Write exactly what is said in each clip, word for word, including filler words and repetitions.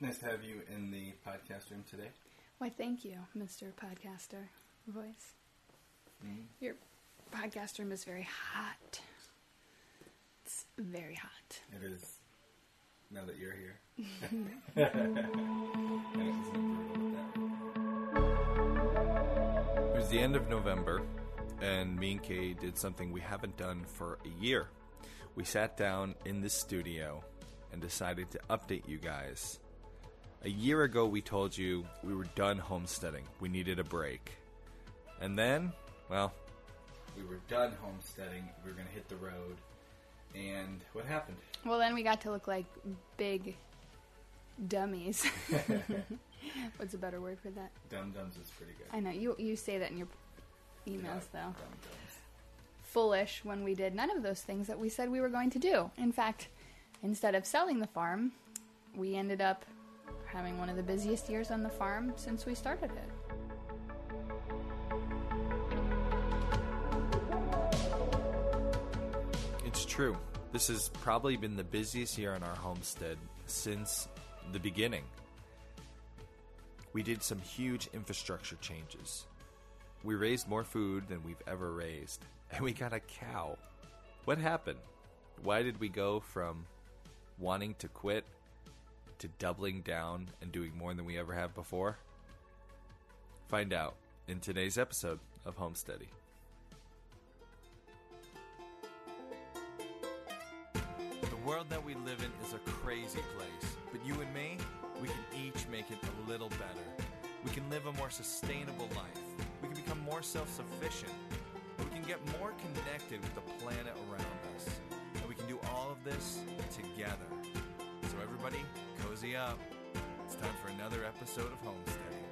Nice to have you in the podcast room today. Why, thank you, Mister Podcaster Voice. Mm-hmm. Your podcast room is very hot. It's very hot. It is. Now that you're here. It was the end of November, and me and Kay did something we haven't done for a year. We sat down in the studio and decided to update you guys. A year ago, we told you we were done homesteading. We needed a break. And then, well, we were done homesteading. We were going to hit the road. And what happened? Well, then we got to look like big dummies. What's a better word for that? Dum-dums is pretty good. I know. You you say that in your emails, yeah, though. Dum-dums. Foolish when we did none of those things that we said we were going to do. In fact, instead of selling the farm, we ended up having one of the busiest years on the farm since we started it. It's true. This has probably been the busiest year on our homestead since the beginning. We did some huge infrastructure changes. We raised more food than we've ever raised, and we got a cow. What happened? Why did we go from wanting to quit to doubling down and doing more than we ever have before? Find out in today's episode of Homesteady. The world that we live in is a crazy place, but you and me, we can each make it a little better. We can live a more sustainable life. We can become more self-sufficient. We can get more connected with the planet around us. And we can do all of this together. So everybody, cozy up. It's time for another episode of Homesteading.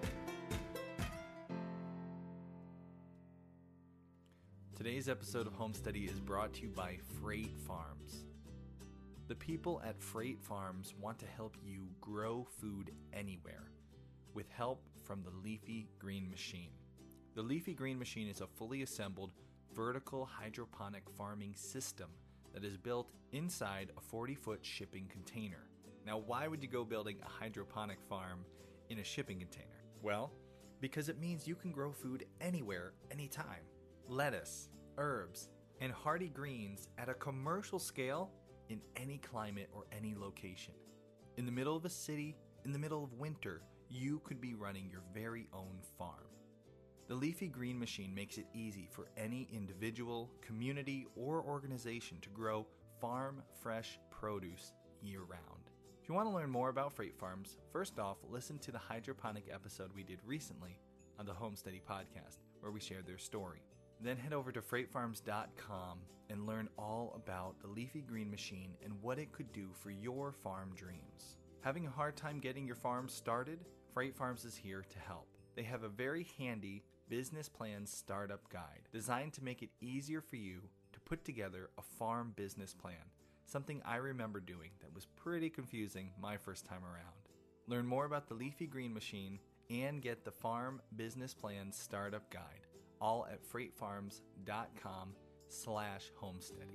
Today's episode of Homesteady is brought to you by Freight Farms. The people at Freight Farms want to help you grow food anywhere with help from the Leafy Green Machine. The Leafy Green Machine is a fully assembled vertical hydroponic farming system that is built inside a forty-foot shipping container. Now, why would you go building a hydroponic farm in a shipping container? Well, because it means you can grow food anywhere, anytime. Lettuce, herbs, and hardy greens at a commercial scale in any climate or any location. In the middle of a city, in the middle of winter, you could be running your very own farm. The Leafy Green Machine makes it easy for any individual, community, or organization to grow farm fresh produce year-round. If you want to learn more about Freight Farms, first off, listen to the hydroponic episode we did recently on the Homesteady podcast, where we shared their story. Then head over to freight farms dot com and learn all about the Leafy Green Machine and what it could do for your farm dreams. Having a hard time getting your farm started? Freight Farms is here to help. They have a very handy business plan startup guide designed to make it easier for you to put together a farm business plan, something I remember doing that was pretty confusing my first time around. Learn more about the Leafy Green Machine and get the Farm Business Plan Startup Guide, all at freight farms dot com slash homesteady.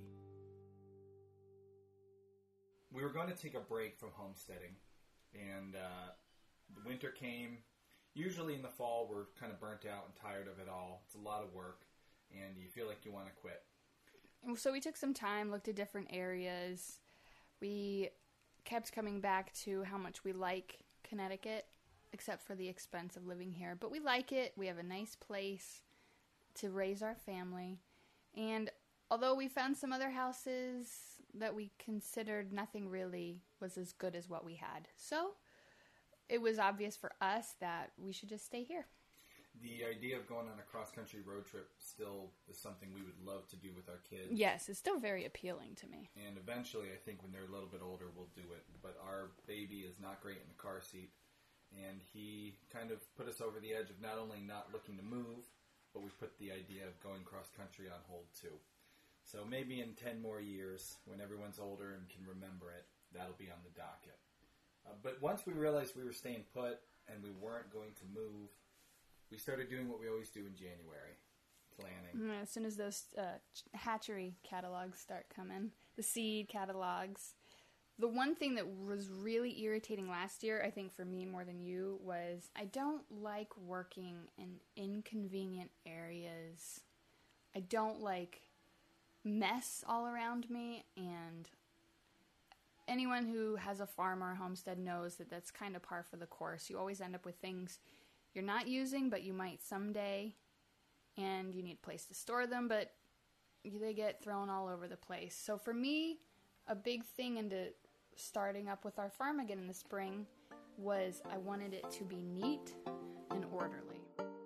We were going to take a break from homesteading, and uh, the winter came. Usually in the fall, we're kind of burnt out and tired of it all. It's a lot of work, and you feel like you want to quit. So we took some time, looked at different areas. We kept coming back to how much we like Connecticut, except for the expense of living here. But we like it. We have a nice place to raise our family. And although we found some other houses that we considered, nothing really was as good as what we had. So it was obvious for us that we should just stay here. The idea of going on a cross-country road trip still is something we would love to do with our kids. Yes, it's still very appealing to me. And eventually, I think when they're a little bit older, we'll do it. But our baby is not great in the car seat, and he kind of put us over the edge of not only not looking to move, but we put the idea of going cross-country on hold, too. So maybe in ten more years, when everyone's older and can remember it, that'll be on the docket. Uh, but once we realized we were staying put and we weren't going to move, we started doing what we always do in January, planning. As soon as those uh, hatchery catalogs start coming, the seed catalogs, The one thing that was really irritating last year, I think for me more than you, was I don't like working in inconvenient areas. I don't like mess all around me, and anyone who has a farm or a homestead knows that that's kind of par for the course. You always end up with things you're not using, but you might someday, and you need a place to store them, but they get thrown all over the place. So for me, a big thing into starting up with our farm again in the spring was I wanted it to be neat and orderly.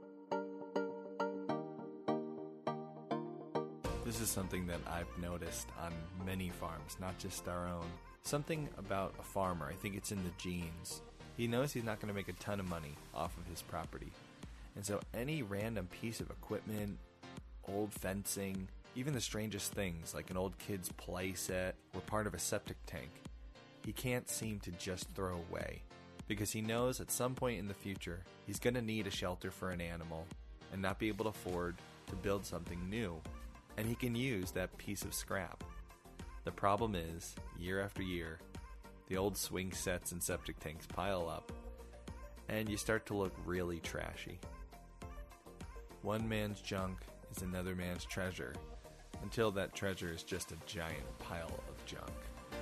This is something that I've noticed on many farms, not just our own. Something about a farmer, I think it's in the genes. He knows he's not going to make a ton of money off of his property. And so any random piece of equipment, old fencing, even the strangest things like an old kid's play set or part of a septic tank, he can't seem to just throw away, because he knows at some point in the future he's going to need a shelter for an animal and not be able to afford to build something new, and he can use that piece of scrap. The problem is, year after year, the old swing sets and septic tanks pile up, and you start to look really trashy. One man's junk is another man's treasure, until that treasure is just a giant pile of junk.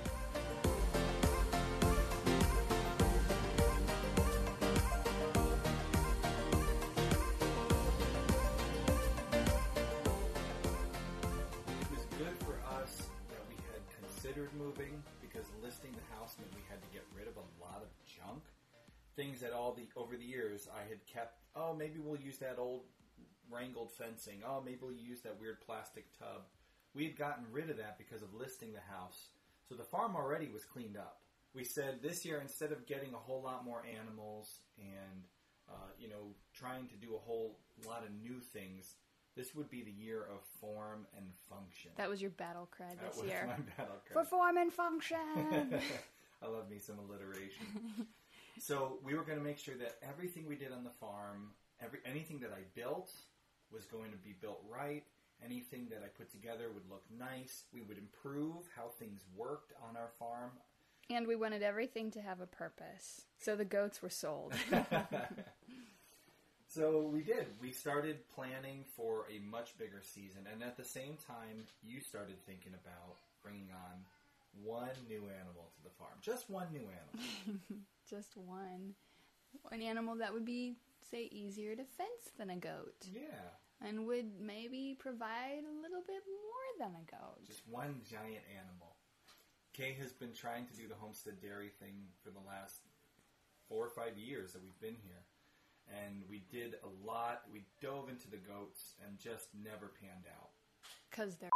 Moving, because listing the house meant we had to get rid of a lot of junk. Things that all the over the years I had kept. Oh, maybe we'll use that old wrangled fencing. Oh, maybe we'll use that weird plastic tub. We had gotten rid of that because of listing the house. So the farm already was cleaned up. We said this year, instead of getting a whole lot more animals and uh, you know trying to do a whole lot of new things, this would be the year of form and function. That was your battle cry this that was year. My battle cry. For form and function. I love me some alliteration. So we were going to make sure that everything we did on the farm, every anything that I built was going to be built right. Anything that I put together would look nice. We would improve how things worked on our farm. And we wanted everything to have a purpose. So the goats were sold. So we did. We started planning for a much bigger season. And at the same time, you started thinking about bringing on one new animal to the farm. Just one new animal. Just one. An animal that would be, say, easier to fence than a goat. Yeah. And would maybe provide a little bit more than a goat. Just one giant animal. Kay has been trying to do the homestead dairy thing for the last four or five years that we've been here. And we did a lot. We dove into the goats and just never panned out. Because they're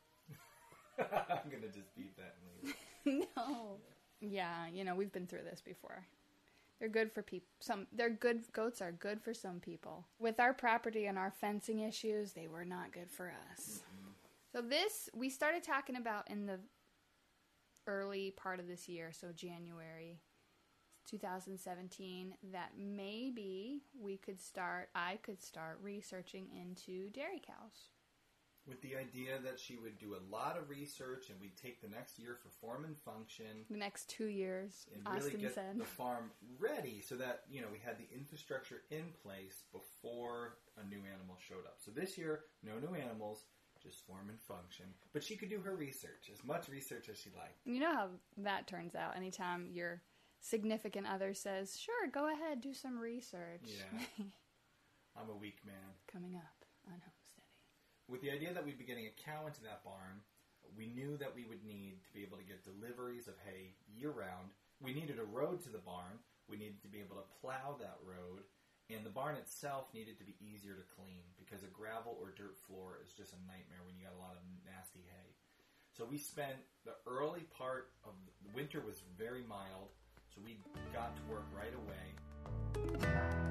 I'm going to just beat that and leave. No. Yeah, you know, we've been through this before. They're good for people. Some they're good goats are good for some people. With our property and our fencing issues, they were not good for us. Mm-hmm. So this we started talking about in the early part of this year, so January twenty seventeen, that maybe we could start, I could start researching into dairy cows. With the idea that she would do a lot of research and we'd take the next year for form and function. The next two years, and Austin really get said. the farm ready so that, you know, we had the infrastructure in place before a new animal showed up. So this year, no new animals, just form and function. But she could do her research, as much research as she liked. You know how that turns out. Anytime your significant other says, sure, go ahead, do some research. Yeah. I'm a weak man. Coming up on Homesteady. With the idea that we'd be getting a cow into that barn, we knew that we would need to be able to get deliveries of hay year-round. We needed a road to the barn. We needed to be able to plow that road. And the barn itself needed to be easier to clean because a gravel or dirt floor is just a nightmare when you got a lot of nasty hay. So we spent the early part of the winter was very mild. So we got to work right away.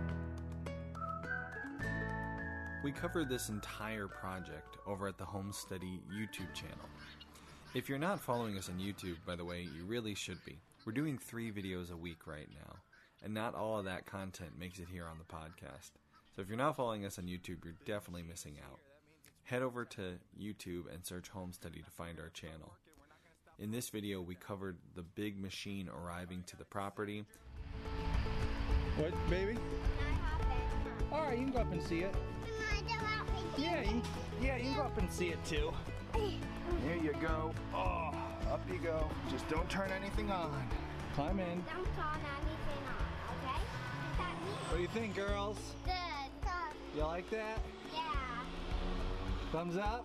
We covered this entire project over at the Homesteady YouTube channel. If you're not following us on YouTube, by the way, you really should be. We're doing three videos a week right now, and not all of that content makes it here on the podcast. So if you're not following us on YouTube, you're definitely missing out. Head over to YouTube and search Homesteady to find our channel. In this video, we covered the big machine arriving to the property. What, baby? All right, you can go up and see it. Yeah, you, yeah, you can go up and see it too. Here you go. Oh, up you go. Just don't turn anything on. Climb in. Don't turn anything on, okay? Is that me? What do you think, girls? Good. You like that? Yeah. Thumbs up?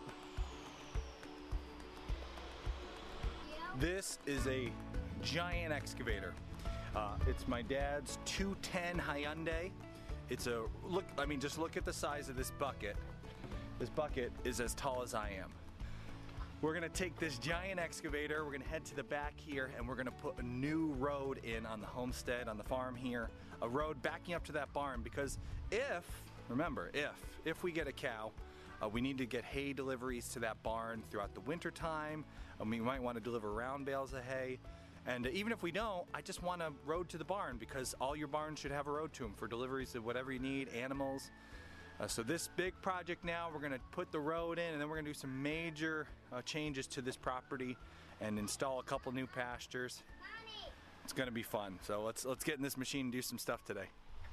This is a giant excavator. Uh, it's my dad's two ten Hyundai. It's a, look, I mean, just look at the size of this bucket. This bucket is as tall as I am. We're gonna take this giant excavator, we're gonna head to the back here, and we're gonna put a new road in on the homestead, on the farm here. A road backing up to that barn, because if, remember, if, if we get a cow, uh, we need to get hay deliveries to that barn throughout the winter time. And we might wanna deliver round bales of hay. And uh, even if we don't, I just want a road to the barn, because all your barns should have a road to them for deliveries of whatever you need, animals. Uh, so this big project now, we're gonna put the road in, and then we're gonna do some major uh, changes to this property and install a couple new pastures. Mommy. It's gonna be fun. So let's let's get in this machine and do some stuff today.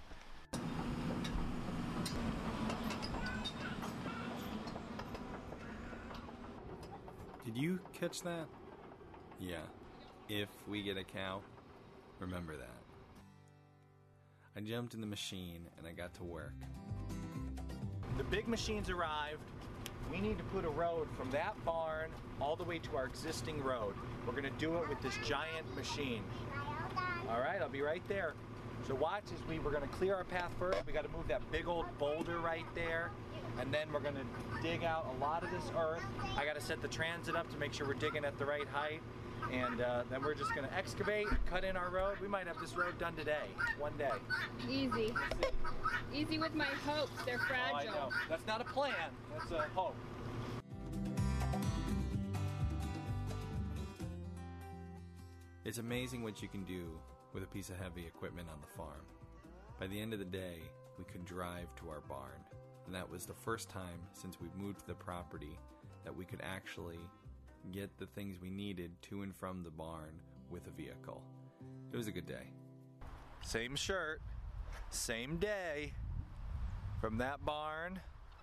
Did you catch that? Yeah. If we get a cow, remember that. I jumped in the machine and I got to work. The big machine's arrived. We need to put a road from that barn all the way to our existing road. We're gonna do it with this giant machine. All right, I'll be right there. So watch as we, we're gonna clear our path first. We gotta move that big old boulder right there. And then we're gonna dig out a lot of this earth. I gotta set the transit up to make sure we're digging at the right height. And uh, then we're just gonna excavate, cut in our road. We might have this road done today, one day. Easy. Easy with my hopes. They're Oh, I fragile. know. That's not a plan, that's a hope. It's amazing what you can do with a piece of heavy equipment on the farm. By the end of the day, we could drive to our barn. And that was the first time since we've moved to the property that we could actually get the things we needed to and from the barn with a vehicle. It was a good day. Same shirt, same day, from that barn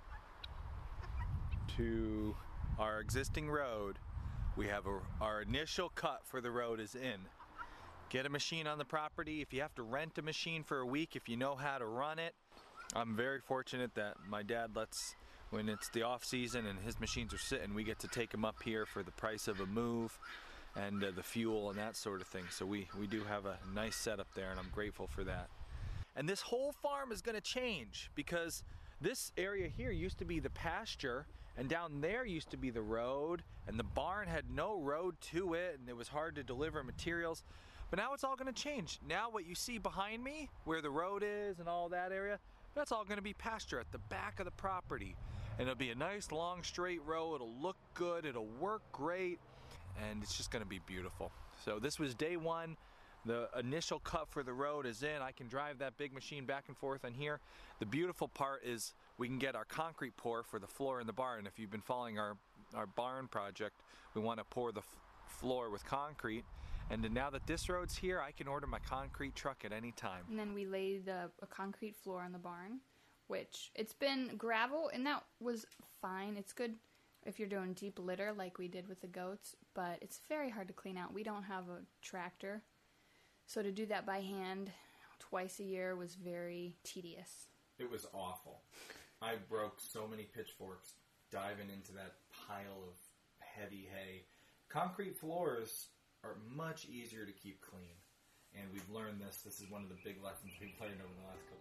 to our existing road. We have a, our initial cut for the road is in. Get a machine on the property. If you have to rent a machine for a week, if you know how to run it. I'm very fortunate that my dad lets, when it's the off season and his machines are sitting, we get to take them up here for the price of a move and uh, the fuel and that sort of thing. So we, we do have a nice setup there, and I'm grateful for that. And this whole farm is gonna change, because this area here used to be the pasture, and down there used to be the road, and the barn had no road to it, and it was hard to deliver materials. But now it's all gonna change. Now what you see behind me, where the road is and all that area, that's all gonna be pasture at the back of the property. And it'll be a nice long straight row, it'll look good, it'll work great, and it's just gonna be beautiful. So this was day one. The initial cut for the road is in. I can drive that big machine back and forth on here. The beautiful part is we can get our concrete pour for the floor in the barn. If you've been following our, our barn project, we wanna pour the f floor with concrete. And now that this road's here, I can order my concrete truck at any time. And then we laid the, a concrete floor on the barn, which it's been gravel, and that was fine. It's good if you're doing deep litter like we did with the goats, but it's very hard to clean out. We don't have a tractor, so to do that by hand twice a year was very tedious. It was awful. I broke so many pitchforks diving into that pile of heavy hay. Concrete floors are much easier to keep clean. And we've learned this. This is one of the big lessons we've learned over the last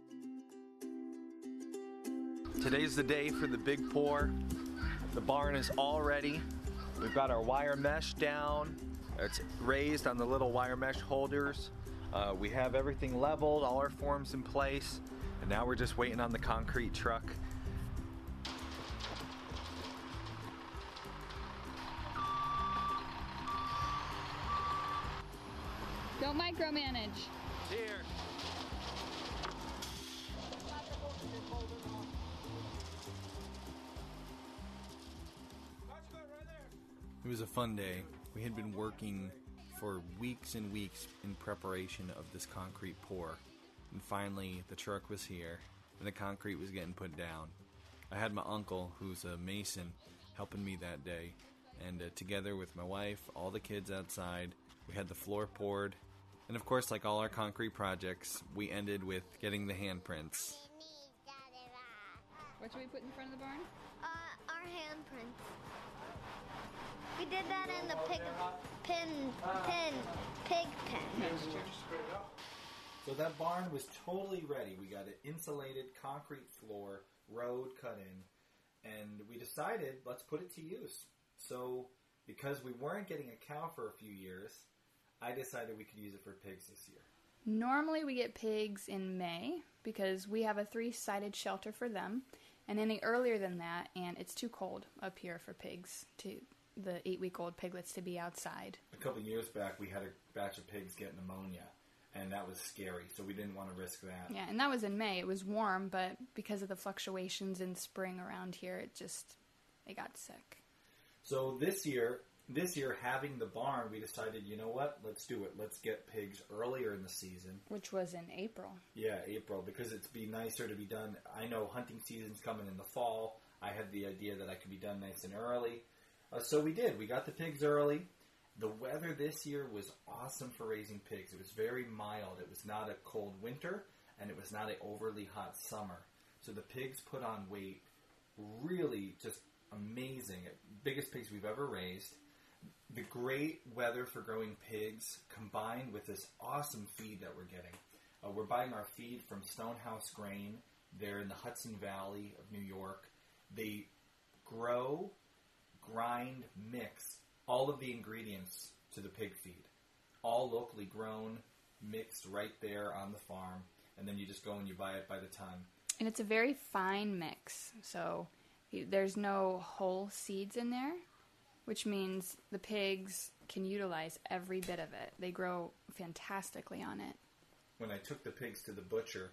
couple of years. Today's the day for the big pour. The barn is all ready. We've got our wire mesh down. It's raised on the little wire mesh holders. Uh, we have everything leveled, all our forms in place. And now we're just waiting on the concrete truck. Don't micromanage. Here. It was a fun day We had been working for weeks and weeks in preparation of this concrete pour, and finally the truck was here and the concrete was getting put down. I had my uncle, who's a mason, helping me that day, and uh, together with my wife, all the kids outside, we had the floor poured, and of course, like all our concrete projects, we ended with getting the handprints. What should we put in front of the barn? Uh, our handprints. We did that in the pig pen, pen, pig pen. So that barn was totally ready. We got an insulated concrete floor, road cut in, and we decided, let's put it to use. So, because we weren't getting a cow for a few years, I decided we could use it for pigs this year. Normally we get pigs in May because we have a three-sided shelter for them, and any earlier than that, and it's too cold up here for pigs, to the eight-week-old piglets to be outside. A couple of years back, we had a batch of pigs get pneumonia, and that was scary, so we didn't want to risk that. Yeah, and that was in May. It was warm, but because of the fluctuations in spring around here, it just, they got sick. So this year, this year having the barn, we decided, you know what, let's do it. Let's get pigs earlier in the season. Which was in April. Yeah, April, because it'd be nicer to be done. I know hunting season's coming in the fall. I had the idea that I could be done nice and early. Uh, so we did. We got the pigs early. The weather this year was awesome for raising pigs. It was very mild. It was not a cold winter, and it was not an overly hot summer. So the pigs put on weight really just amazing. Biggest pigs we've ever raised. The great weather for growing pigs combined with this awesome feed that we're getting. Uh, we're buying our feed from Stonehouse Grain. They're in the Hudson Valley of New York. They grow, grind, mix all of the ingredients to the pig feed. All locally grown, mixed right there on the farm. And then you just go and you buy it by the ton. And it's a very fine mix, so there's no whole seeds in there, which means the pigs can utilize every bit of it. They grow fantastically on it. When I took the pigs to the butcher,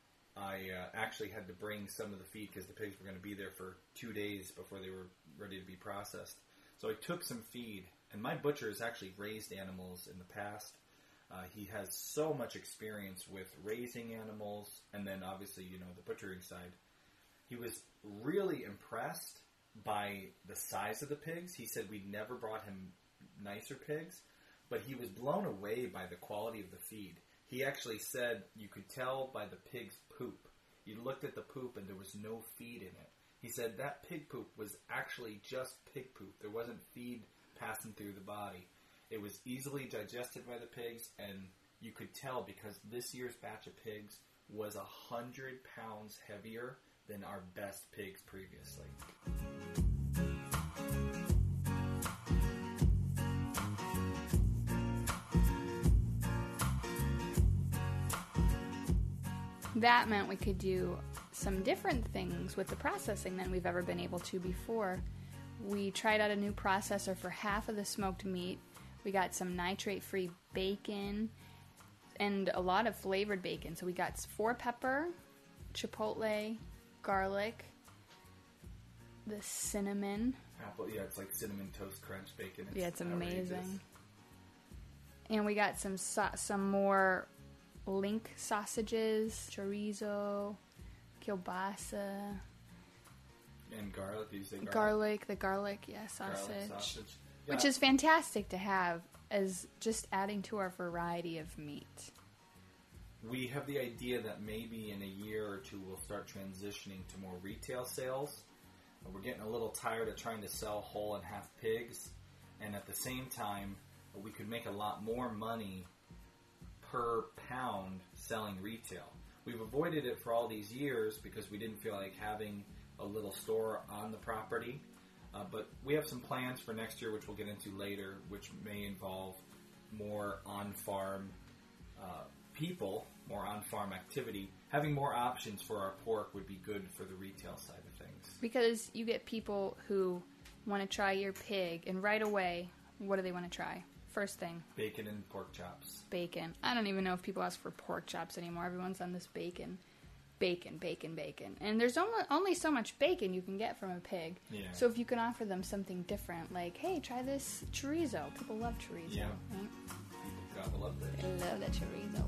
I uh, actually had to bring some of the feed because the pigs were going to be there for two days before they were ready to be processed. So I took some feed, and my butcher has actually raised animals in the past. Uh, he has so much experience with raising animals, and then obviously, you know, the butchering side. He was really impressed by the size of the pigs. He said we'd never brought him nicer pigs, but he was blown away by the quality of the feed. He actually said you could tell by the pig's poop. You looked at the poop and there was no feed in it. He said that pig poop was actually just pig poop. There wasn't feed passing through the body. It was easily digested by the pigs, and you could tell because this year's batch of pigs was one hundred pounds heavier than our best pigs previously. That meant we could do some different things with the processing than we've ever been able to before. We tried out a new processor for half of the smoked meat. We got some nitrate-free bacon and a lot of flavored bacon. So we got four pepper, chipotle, garlic, the cinnamon. Apple, yeah, it's like cinnamon toast crunch bacon. It's yeah, it's amazing. outrageous. And we got some so- some more link sausages, chorizo, kielbasa. And garlic, do you say garlic? Garlic, the garlic, yeah, sausage. Garlic sausage. Which Yeah. is fantastic to have as just adding to our variety of meat. We have the idea that maybe in a year or two we'll start transitioning to more retail sales. We're getting a little tired of trying to sell whole and half pigs, and at the same time, we could make a lot more money per pound selling retail. We've avoided it for all these years because we didn't feel like having a little store on the property, uh, but we have some plans for next year, which we'll get into later, which may involve more on-farm uh, people, more on-farm activity. Having more options for our pork would be good for the retail side of things. Because you get people who want to try your pig, and right away, what do they want to try? First thing, Bacon and pork chops. bacon. I don't even know if people ask for pork chops anymore. Everyone's on this bacon. bacon, bacon, bacon. And there's only, only so much bacon you can get from a pig. Yeah. So if you can offer them something different, like, hey, try this chorizo. People love chorizo, Yeah. right? People gotta love that. I love that chorizo.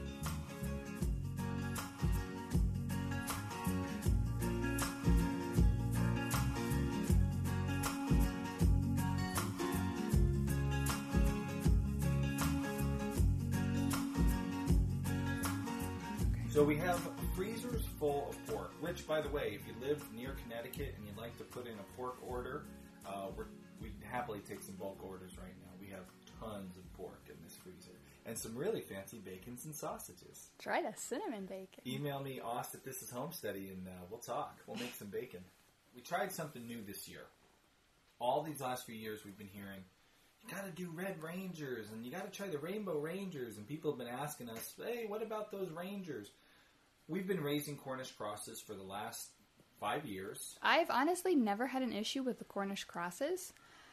So we have freezers full of pork, which, by the way, if you live near Connecticut and you'd like to put in a pork order, uh, we're, we happily take some bulk orders right now. We have tons of pork in this freezer. And some really fancy bacons and sausages. Try the cinnamon bacon. Email me, Aust, at This Is Homesteady, and uh, we'll talk. We'll make some bacon. We tried something new this year. All these last few years we've been hearing, you gotta do Red Rangers, and you gotta try the Rainbow Rangers, and people have been asking us, hey, what about those Rangers? We've been raising Cornish crosses for the last five years. I've honestly never had an issue with the Cornish crosses.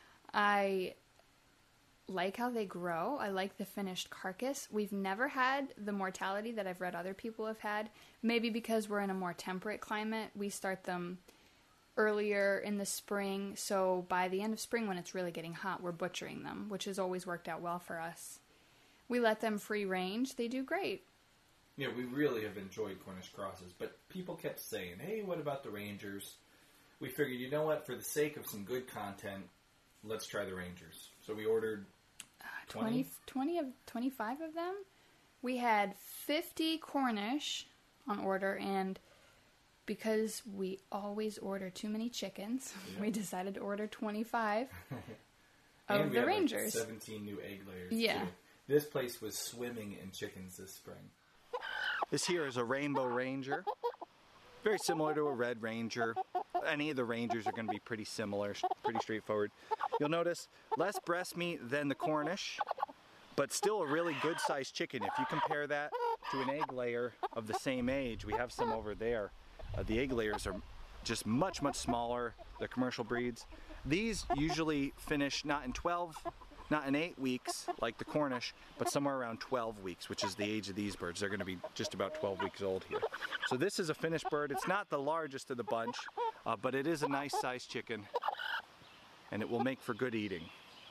I like how they grow. I like the finished carcass. We've never had the mortality that I've read other people have had. Maybe because we're in a more temperate climate. We start them earlier in the spring. So by the end of spring, when it's really getting hot, we're butchering them, which has always worked out well for us. We let them free range. They do great. Yeah, we really have enjoyed Cornish crosses, but people kept saying, hey, what about the Rangers? We figured, you know what, for the sake of some good content, let's try the Rangers. So we ordered twenty? twenty, twenty of, twenty-five of them. We had fifty Cornish on order, and because we always order too many chickens, Yeah. we decided to order twenty-five and of we the had, like, Rangers. seventeen new egg layers. Yeah. Too. This place was swimming in chickens this spring. This here is a Rainbow Ranger. Very similar to a Red Ranger. Any of the Rangers are going to be pretty similar, pretty straightforward. You'll notice less breast meat than the Cornish, but still a really good sized chicken. If you compare that to an egg layer of the same age, we have some over there. Uh, the egg layers are just much, much smaller, the commercial breeds. These usually finish not in twelve, not in eight weeks like the Cornish, but somewhere around twelve weeks, which is the age of these birds. They're going to be just about twelve weeks old here. So this is a finished bird. It's not the largest of the bunch, uh, but it is a nice sized chicken, and it will make for good eating.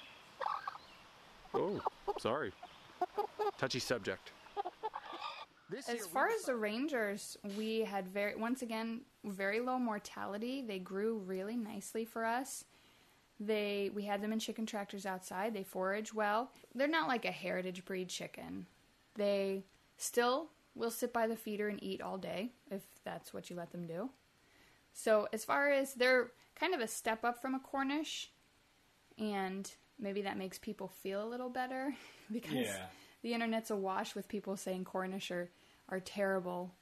Oh, sorry. Touchy subject. This As here far we as the Rangers, we had very, once again, very low mortality. They grew really nicely for us. They, we had them in chicken tractors outside. They forage well. They're not like a heritage breed chicken. They still will sit by the feeder and eat all day, if that's what you let them do. So as far as, they're kind of a step up from a Cornish, and maybe that makes people feel a little better, because Yeah. the internet's awash with people saying Cornish are, are terrible,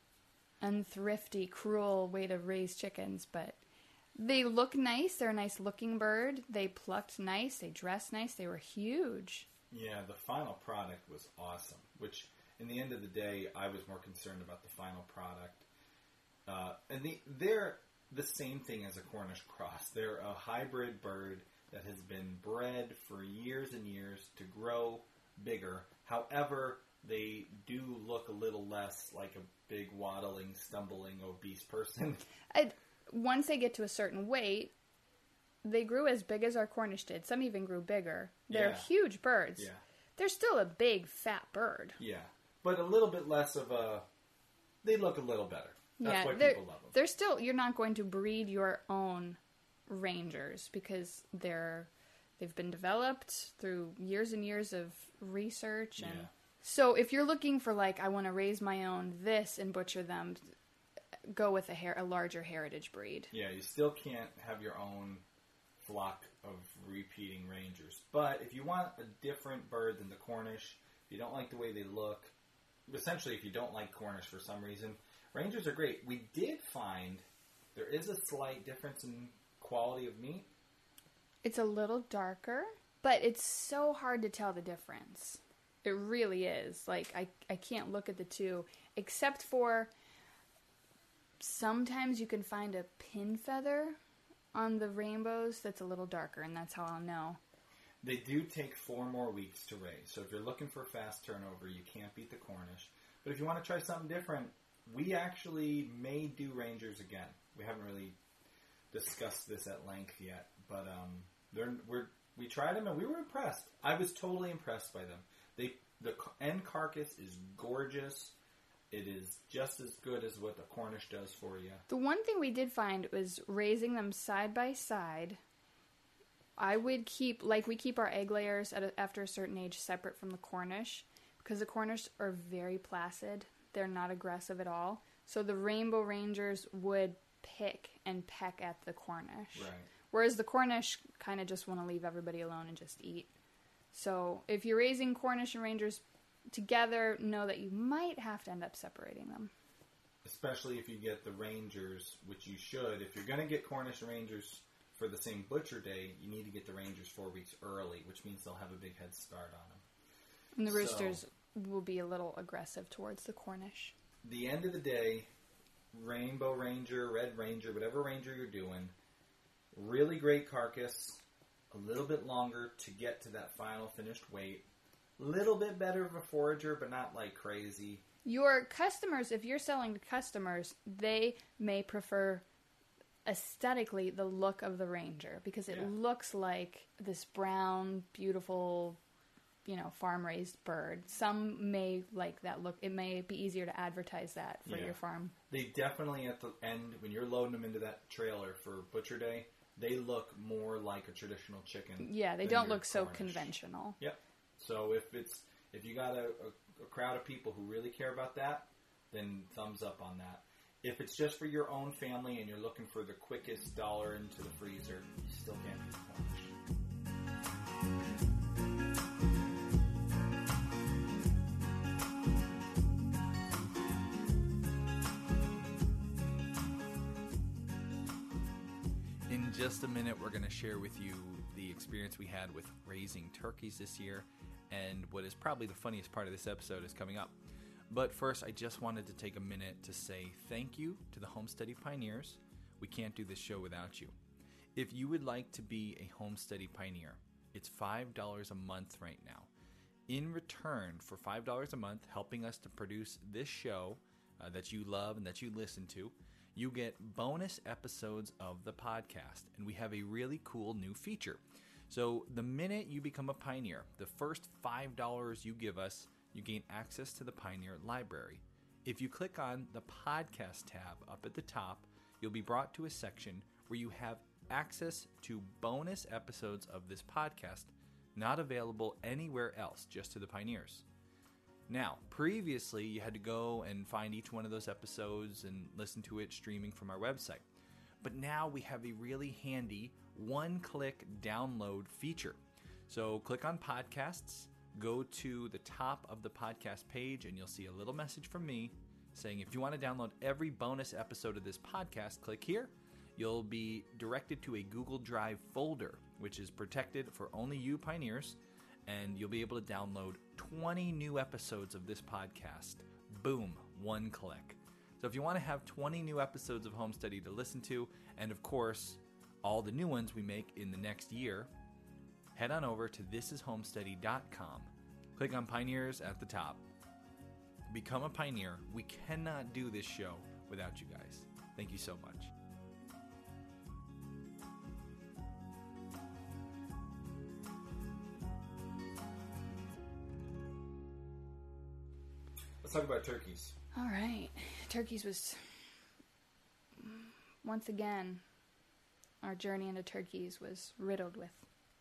unthrifty, cruel way to raise chickens, but they look nice. They're a nice looking bird. They plucked nice. They dressed nice. They were huge. Yeah, the final product was awesome, which, in the end of the day, I was more concerned about the final product. Uh, and the, they're the same thing as a Cornish cross. They're a hybrid bird that has been bred for years and years to grow bigger. However, they do look a little less like a big, waddling, stumbling, obese person. I, once they get to a certain weight, they grew as big as our Cornish did. Some even grew bigger. They're Yeah. huge birds. Yeah. They're still a big, fat bird. Yeah, but a little bit less of a... They look a little better. That's yeah, why they're, people love them. they're still... You're not going to breed your own Rangers because they're... They've been developed through years and years of research. And Yeah. so if you're looking for, like, I want to raise my own this and butcher them, go with a, her- a larger heritage breed. Yeah, you still can't have your own flock of repeating Rangers. But if you want a different bird than the Cornish, if you don't like the way they look, essentially if you don't like Cornish for some reason, Rangers are great. We did find there is a slight difference in quality of meat. It's a little darker, but it's so hard to tell the difference. It really is. Like, I, I can't look at the two, except for sometimes you can find a pin feather on the rainbows that's a little darker, and that's how I'll know. They do take four more weeks to raise. So if you're looking for fast turnover, you can't beat the Cornish. But if you want to try something different, we actually may do Rangers again. We haven't really discussed this at length yet, but um, they're, we're we tried them and we were impressed. I was totally impressed by them. They the end carcass is gorgeous. It is just as good as what the Cornish does for you. The one thing we did find was raising them side by side. I would keep, like we keep our egg layers at a, after a certain age separate from the Cornish, because the Cornish are very placid. They're not aggressive at all. So the Rainbow Rangers would pick and peck at the Cornish. Right. Whereas the Cornish kind of just want to leave everybody alone and just eat. So if you're raising Cornish and Rangers together, know that you might have to end up separating them. Especially if you get the Rangers, which you should. If you're going to get Cornish and Rangers for the same butcher day, you need to get the Rangers four weeks early, which means they'll have a big head start on them. And the roosters So, will be a little aggressive towards the Cornish. the end of the day, Rainbow Ranger, Red Ranger, whatever Ranger you're doing, really great carcass, a little bit longer to get to that final finished weight. Little bit better of a forager, but not like crazy. Your customers, if you're selling to customers, they may prefer aesthetically the look of the Ranger because it Yeah. looks like this brown, beautiful, you know, farm-raised bird. Some may like that look. It may be easier to advertise that for Yeah. your farm. They definitely, at the end, when you're loading them into that trailer for Butcher Day, they look more like a traditional chicken. Yeah, they than don't your look so Cornish. conventional. Yep. So if it's if you got a, a, a crowd of people who really care about that, then thumbs up on that. If it's just for your own family and you're looking for the quickest dollar into the freezer, you still can't beat Cornish. In just a minute, we're going to share with you the experience we had with raising turkeys this year, and what is probably the funniest part of this episode is coming up. But first, I just wanted to take a minute to say thank you to the Homesteady Pioneers. We can't do this show without you. If you would like to be a Homesteady Pioneer, it's five dollars a month right now. In return for five dollars a month, helping us to produce this show uh, that you love and that you listen to, you get bonus episodes of the podcast, and we have a really cool new feature. So the minute you become a Pioneer, the first five dollars you give us, you gain access to the Pioneer Library. If you click on the podcast tab up at the top, you'll be brought to a section where you have access to bonus episodes of this podcast, not available anywhere else, just to the Pioneers. Now, previously, you had to go and find each one of those episodes and listen to it streaming from our website. But now we have a really handy one-click download feature. So click on podcasts, go to the top of the podcast page, and you'll see a little message from me saying if you want to download every bonus episode of this podcast, click here. You'll be directed to a Google Drive folder, which is protected for only you Pioneers, and you'll be able to download twenty new episodes of this podcast. Boom, one click. So if you want to have twenty new episodes of Homesteady to listen to, and of course, all the new ones we make in the next year, head on over to this is homesteady dot com. Click on Pioneers at the top. Become a Pioneer. We cannot do this show without you guys. Thank you so much. Let's talk about turkeys. All right. Turkeys was, once again, our journey into turkeys was riddled with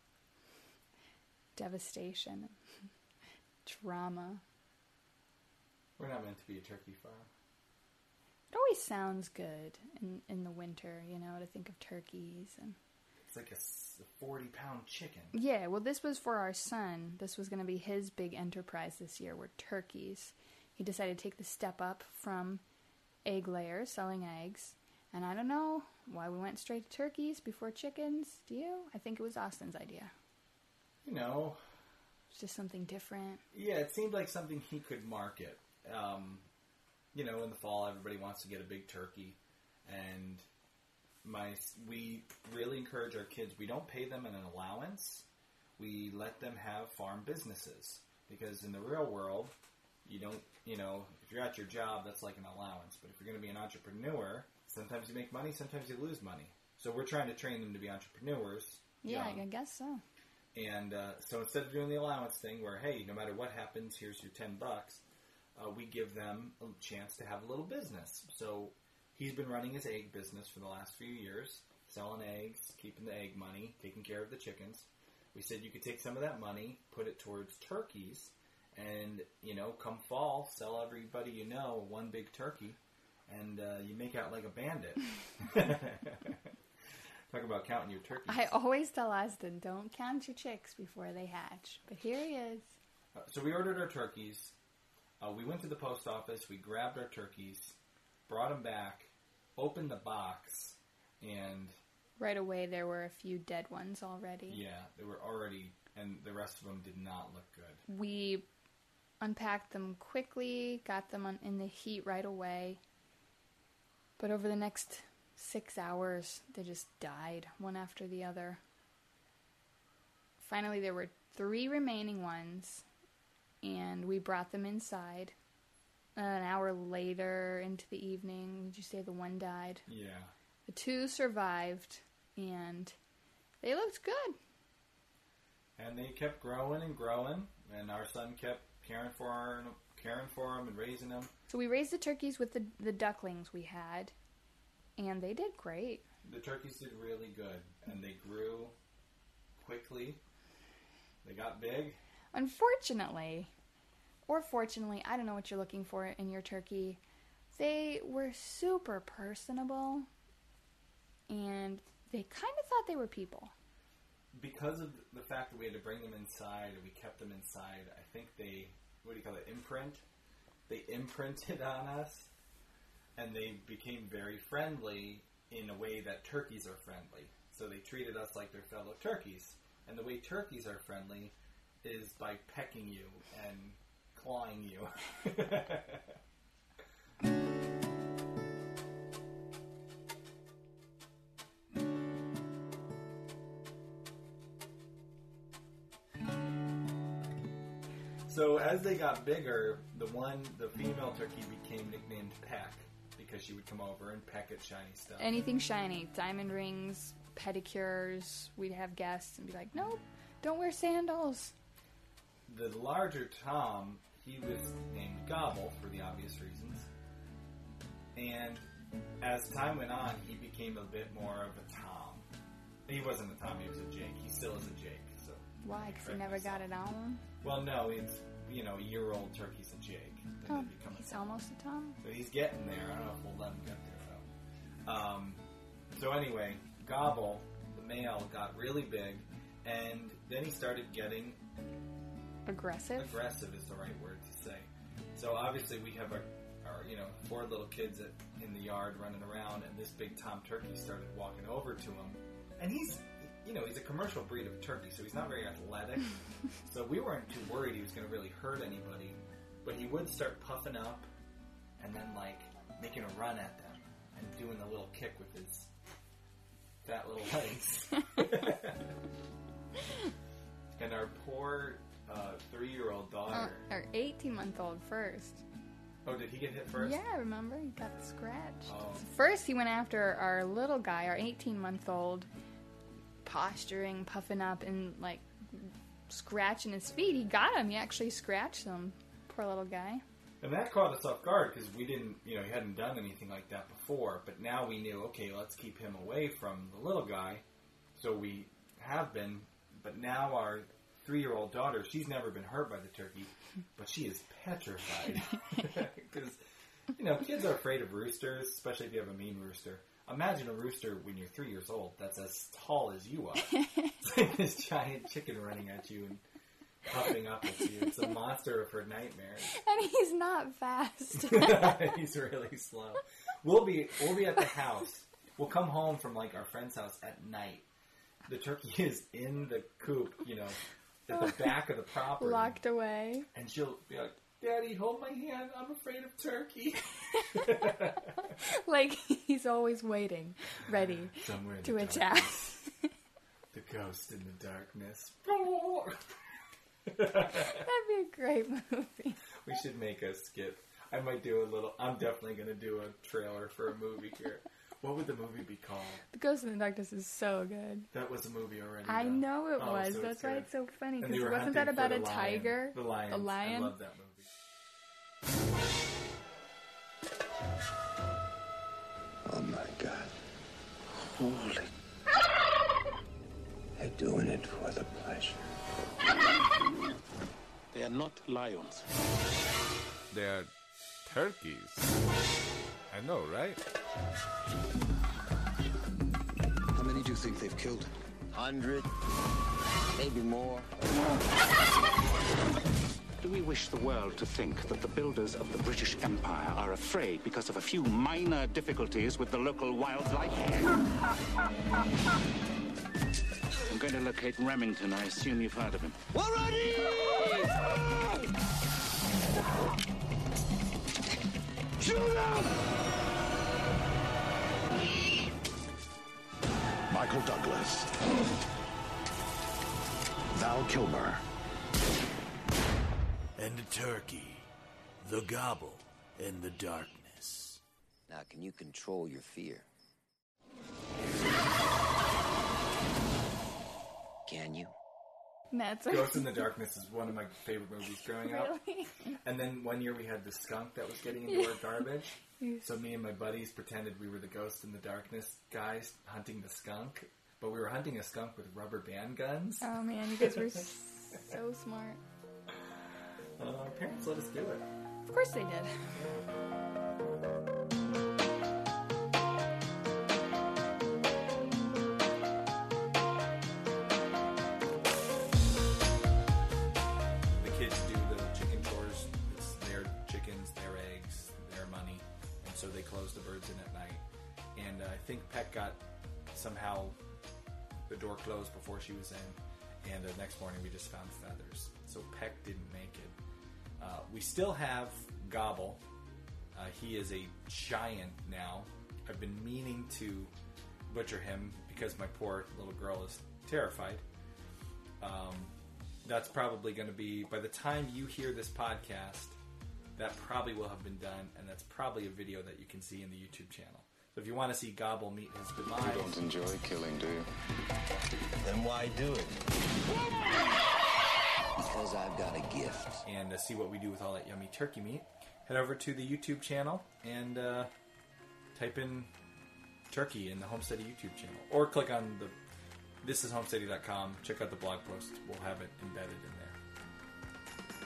devastation, trauma. We're not meant to be a turkey farm. It always sounds good in, in the winter, you know, to think of turkeys. And It's like a forty-pound chicken. yeah, well, this was for our son. This was going to be his big enterprise this year, were turkeys. He decided to take the step up from egg layers, selling eggs. And I don't know why we went straight to turkeys before chickens. Do you? I think it was Austin's idea. You know, It's just something different. yeah, it seemed like something he could market. Um, you know, in the fall, everybody wants to get a big turkey, and my we really encourage our kids. We don't pay them an allowance. We let them have farm businesses because in the real world, you don't. You know, if you're at your job, that's like an allowance. But if you're going to be an entrepreneur, sometimes you make money, sometimes you lose money. So we're trying to train them to be entrepreneurs. Yeah, young. I guess so. And uh, so instead of doing the allowance thing where, hey, no matter what happens, here's your ten bucks, uh, we give them a chance to have a little business. So he's been running his egg business for the last few years, selling eggs, keeping the egg money, taking care of the chickens. We said you could take some of that money, put it towards turkeys, and, you know, come fall, sell everybody you know one big turkey, and uh, you make out like a bandit. Talk about counting your turkeys. I always tell Austin, don't count your chicks before they hatch. But here he is. Uh, so we ordered our turkeys. Uh, we went to the post office. We grabbed our turkeys, brought them back, opened the box, and... Right away, there were a few dead ones already. Yeah, they were already... And the rest of them did not look good. We unpacked them quickly, got them on, in the heat right away. But over the next six hours, they just died, one after the other. Finally, there were three remaining ones, and we brought them inside. An hour later, into the evening, would you say the one died? Yeah. The two survived, and they looked good. And they kept growing and growing, and our son kept caring for our, caring for them and raising them. So we raised the turkeys with the, the ducklings we had, and they did great. The turkeys did really good, and they grew quickly. They got big. Unfortunately, or fortunately, I don't know what you're looking for in your turkey, they were super personable, and they kind of thought they were people. Because of the fact that we had to bring them inside, and we kept them inside, I think they, what do you call it, imprint? They imprinted on us, and they became very friendly in a way that turkeys are friendly. So they treated us like their fellow turkeys. And the way turkeys are friendly is by pecking you and clawing you. So as they got bigger, the one, the female turkey became nicknamed Peck because she would come over and peck at shiny stuff. Anything shiny, diamond rings, pedicures, we'd have guests and be like, nope, don't wear sandals. The larger Tom, he was named Gobble for the obvious reasons. And as time went on, he became a bit more of a Tom. He wasn't a Tom, he was a Jake. He still is a Jake. So why? Because he never got it on? Well, no, it's, you know, a year-old turkey's a Jake. Then Oh, they become a he's Tom. almost a Tom. So he's getting there. I don't know if we'll let him get there, though. Um, so anyway, Gobble, the male, got really big, and then he started getting... Aggressive? Aggressive is the right word to say. So obviously we have our, our you know, four little kids at, in the yard running around, and this big Tom turkey started walking over to him. And he's, you know, he's a commercial breed of turkey, so he's not very athletic. So we weren't too worried he was going to really hurt anybody. But he would start puffing up and then, like, making a run at them and doing a little kick with his fat little legs. And our poor uh, three-year-old daughter... Uh, our eighteen-month-old first. Oh, did he get hit first? Yeah, remember? He got scratched. Oh. So first he went after our little guy, our eighteen-month-old, posturing, puffing up, and, like, scratching his feet. He got him. He actually scratched him. Poor little guy. And that caught us off guard because we didn't, you know, he hadn't done anything like that before. But now we knew, okay, let's keep him away from the little guy. So we have been. But now our three-year-old daughter, she's never been hurt by the turkey, but she is petrified. Because, you know, kids are afraid of roosters, especially if you have a mean rooster. Imagine a rooster when you're three years old that's as tall as you are. It's like this giant chicken running at you and puffing up at you. It's a monster of her nightmares. And he's not fast. He's really slow. We'll be we'll be at the house. We'll come home from, like, our friend's house at night. The turkey is in the coop, you know, at the back of the property. Locked away. And she'll be like, Daddy, hold my hand. I'm afraid of turkey. Like he's always waiting, ready Somewhere in to the attack. darkness. The ghost in the darkness. That'd be a great movie. We should make a skit. I might do a little. I'm definitely going to do a trailer for a movie here. What would the movie be called? The Ghost in the Darkness is so good. That was a movie already. I though. know it Oh, was. so That's why good. it's so funny. And they Because were wasn't that hunting for about a the lion. tiger? The lion. A lion? I love that movie. Oh my God. Holy. They're doing it for the pleasure. They are not lions. They're turkeys. I know, right? How many do you think they've killed? Hundred, maybe more. Do we wish the world to think that the builders of the British Empire are afraid because of a few minor difficulties with the local wildlife? I'm going to locate Remington. I assume you've heard of him. We're ready! Shoot him! Michael Douglas. Val Kilmer. And the turkey, the gobble, and the darkness. Now, can you control your fear? Can you? That's Ghost in the Darkness is one of my favorite movies growing up. Really? And then one year we had the skunk that was getting into our garbage. So me and my buddies pretended we were the Ghost in the Darkness guys hunting the skunk. But we were hunting a skunk with rubber band guns. Oh man, you guys were so smart. Uh, our parents let us do it. Of course they did. The kids do the chicken chores. It's their chickens, their eggs, their money. And so they close the birds in at night. And uh, I think Peck got somehow the door closed before she was in. And the uh, next morning we just found feathers. So Peck didn't make it. Uh, we still have Gobble. Uh, he is a giant now. I've been meaning to butcher him because my poor little girl is terrified. Um, that's probably going to be, by the time you hear this podcast, that probably will have been done, and that's probably a video that you can see in the YouTube channel. So if you want to see Gobble meet his demise... You don't enjoy killing, do you? Then why do it? Because I've got a gift. And to see what we do with all that yummy turkey meat, head over to the YouTube channel and uh, type in turkey in the Homesteady YouTube channel. Or click on the this is homesteady dot com. Check out the blog post. We'll have it embedded in there.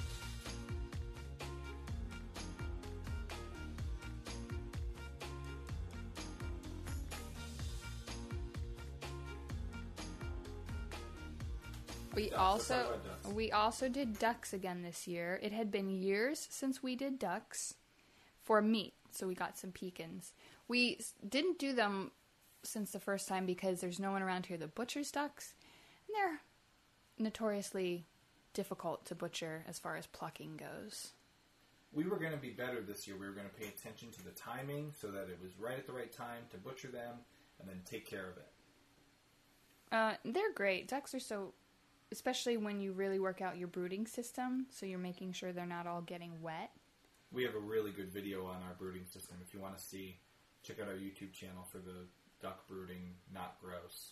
We Ducks. also Let's talk about ducks. we also did ducks again this year. It had been years since we did ducks for meat, so we got some pecans. We s- didn't do them since the first time because there's no one around here that butchers ducks, and they're notoriously difficult to butcher as far as plucking goes. We were going to be better this year. We were going to pay attention to the timing so that it was right at the right time to butcher them and then take care of it. Uh, they're great. Ducks are so, especially when you really work out your brooding system, so you're making sure they're not all getting wet. We have a really good video on our brooding system. If you want to see, check out our YouTube channel for the duck brooding, not gross.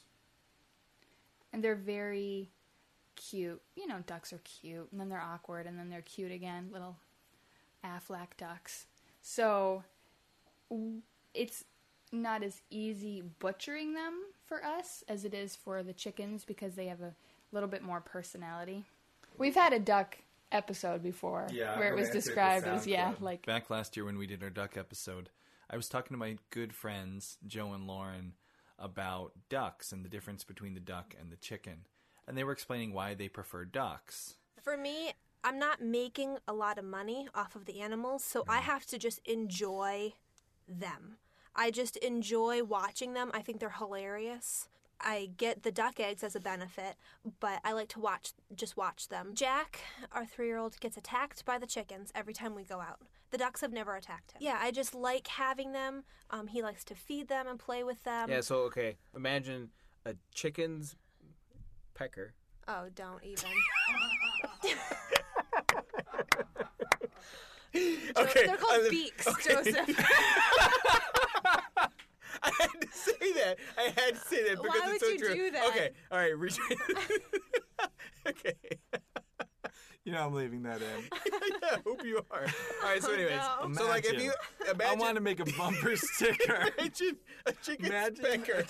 And they're very cute. You know, ducks are cute, and then they're awkward, and then they're cute again. Little Aflac ducks. So w- it's not as easy butchering them for us as it is for the chickens because they have a little bit more personality. We've had a duck episode before Yeah, where it was we answered the described as, sound yeah, club. like... Back last year when we did our duck episode, I was talking to my good friends, Joe and Lauren, about ducks and the difference between the duck and the chicken. And they were explaining why they prefer ducks. For me, I'm not making a lot of money off of the animals, so I have to just enjoy them. I just enjoy watching them. I think they're hilarious. I get the duck eggs as a benefit, but I like to watch, just watch them. Jack, our three-year-old, gets attacked by the chickens every time we go out. The ducks have never attacked him. Yeah, I just like having them. Um, he likes to feed them and play with them. Yeah, so, okay, imagine a chicken's pecker. Oh, don't even. Okay, They're called uh, beaks, okay. Joseph. I had to say that. I had to say that because Why it's would so you true. do that? Okay, all right, reach. Okay. You know I'm leaving that in. Yeah, I hope you are. All right, so Oh, anyways, no. so like if Imagine. you I imagine, want to make a bumper sticker. imagine a chicken Imagine pecker.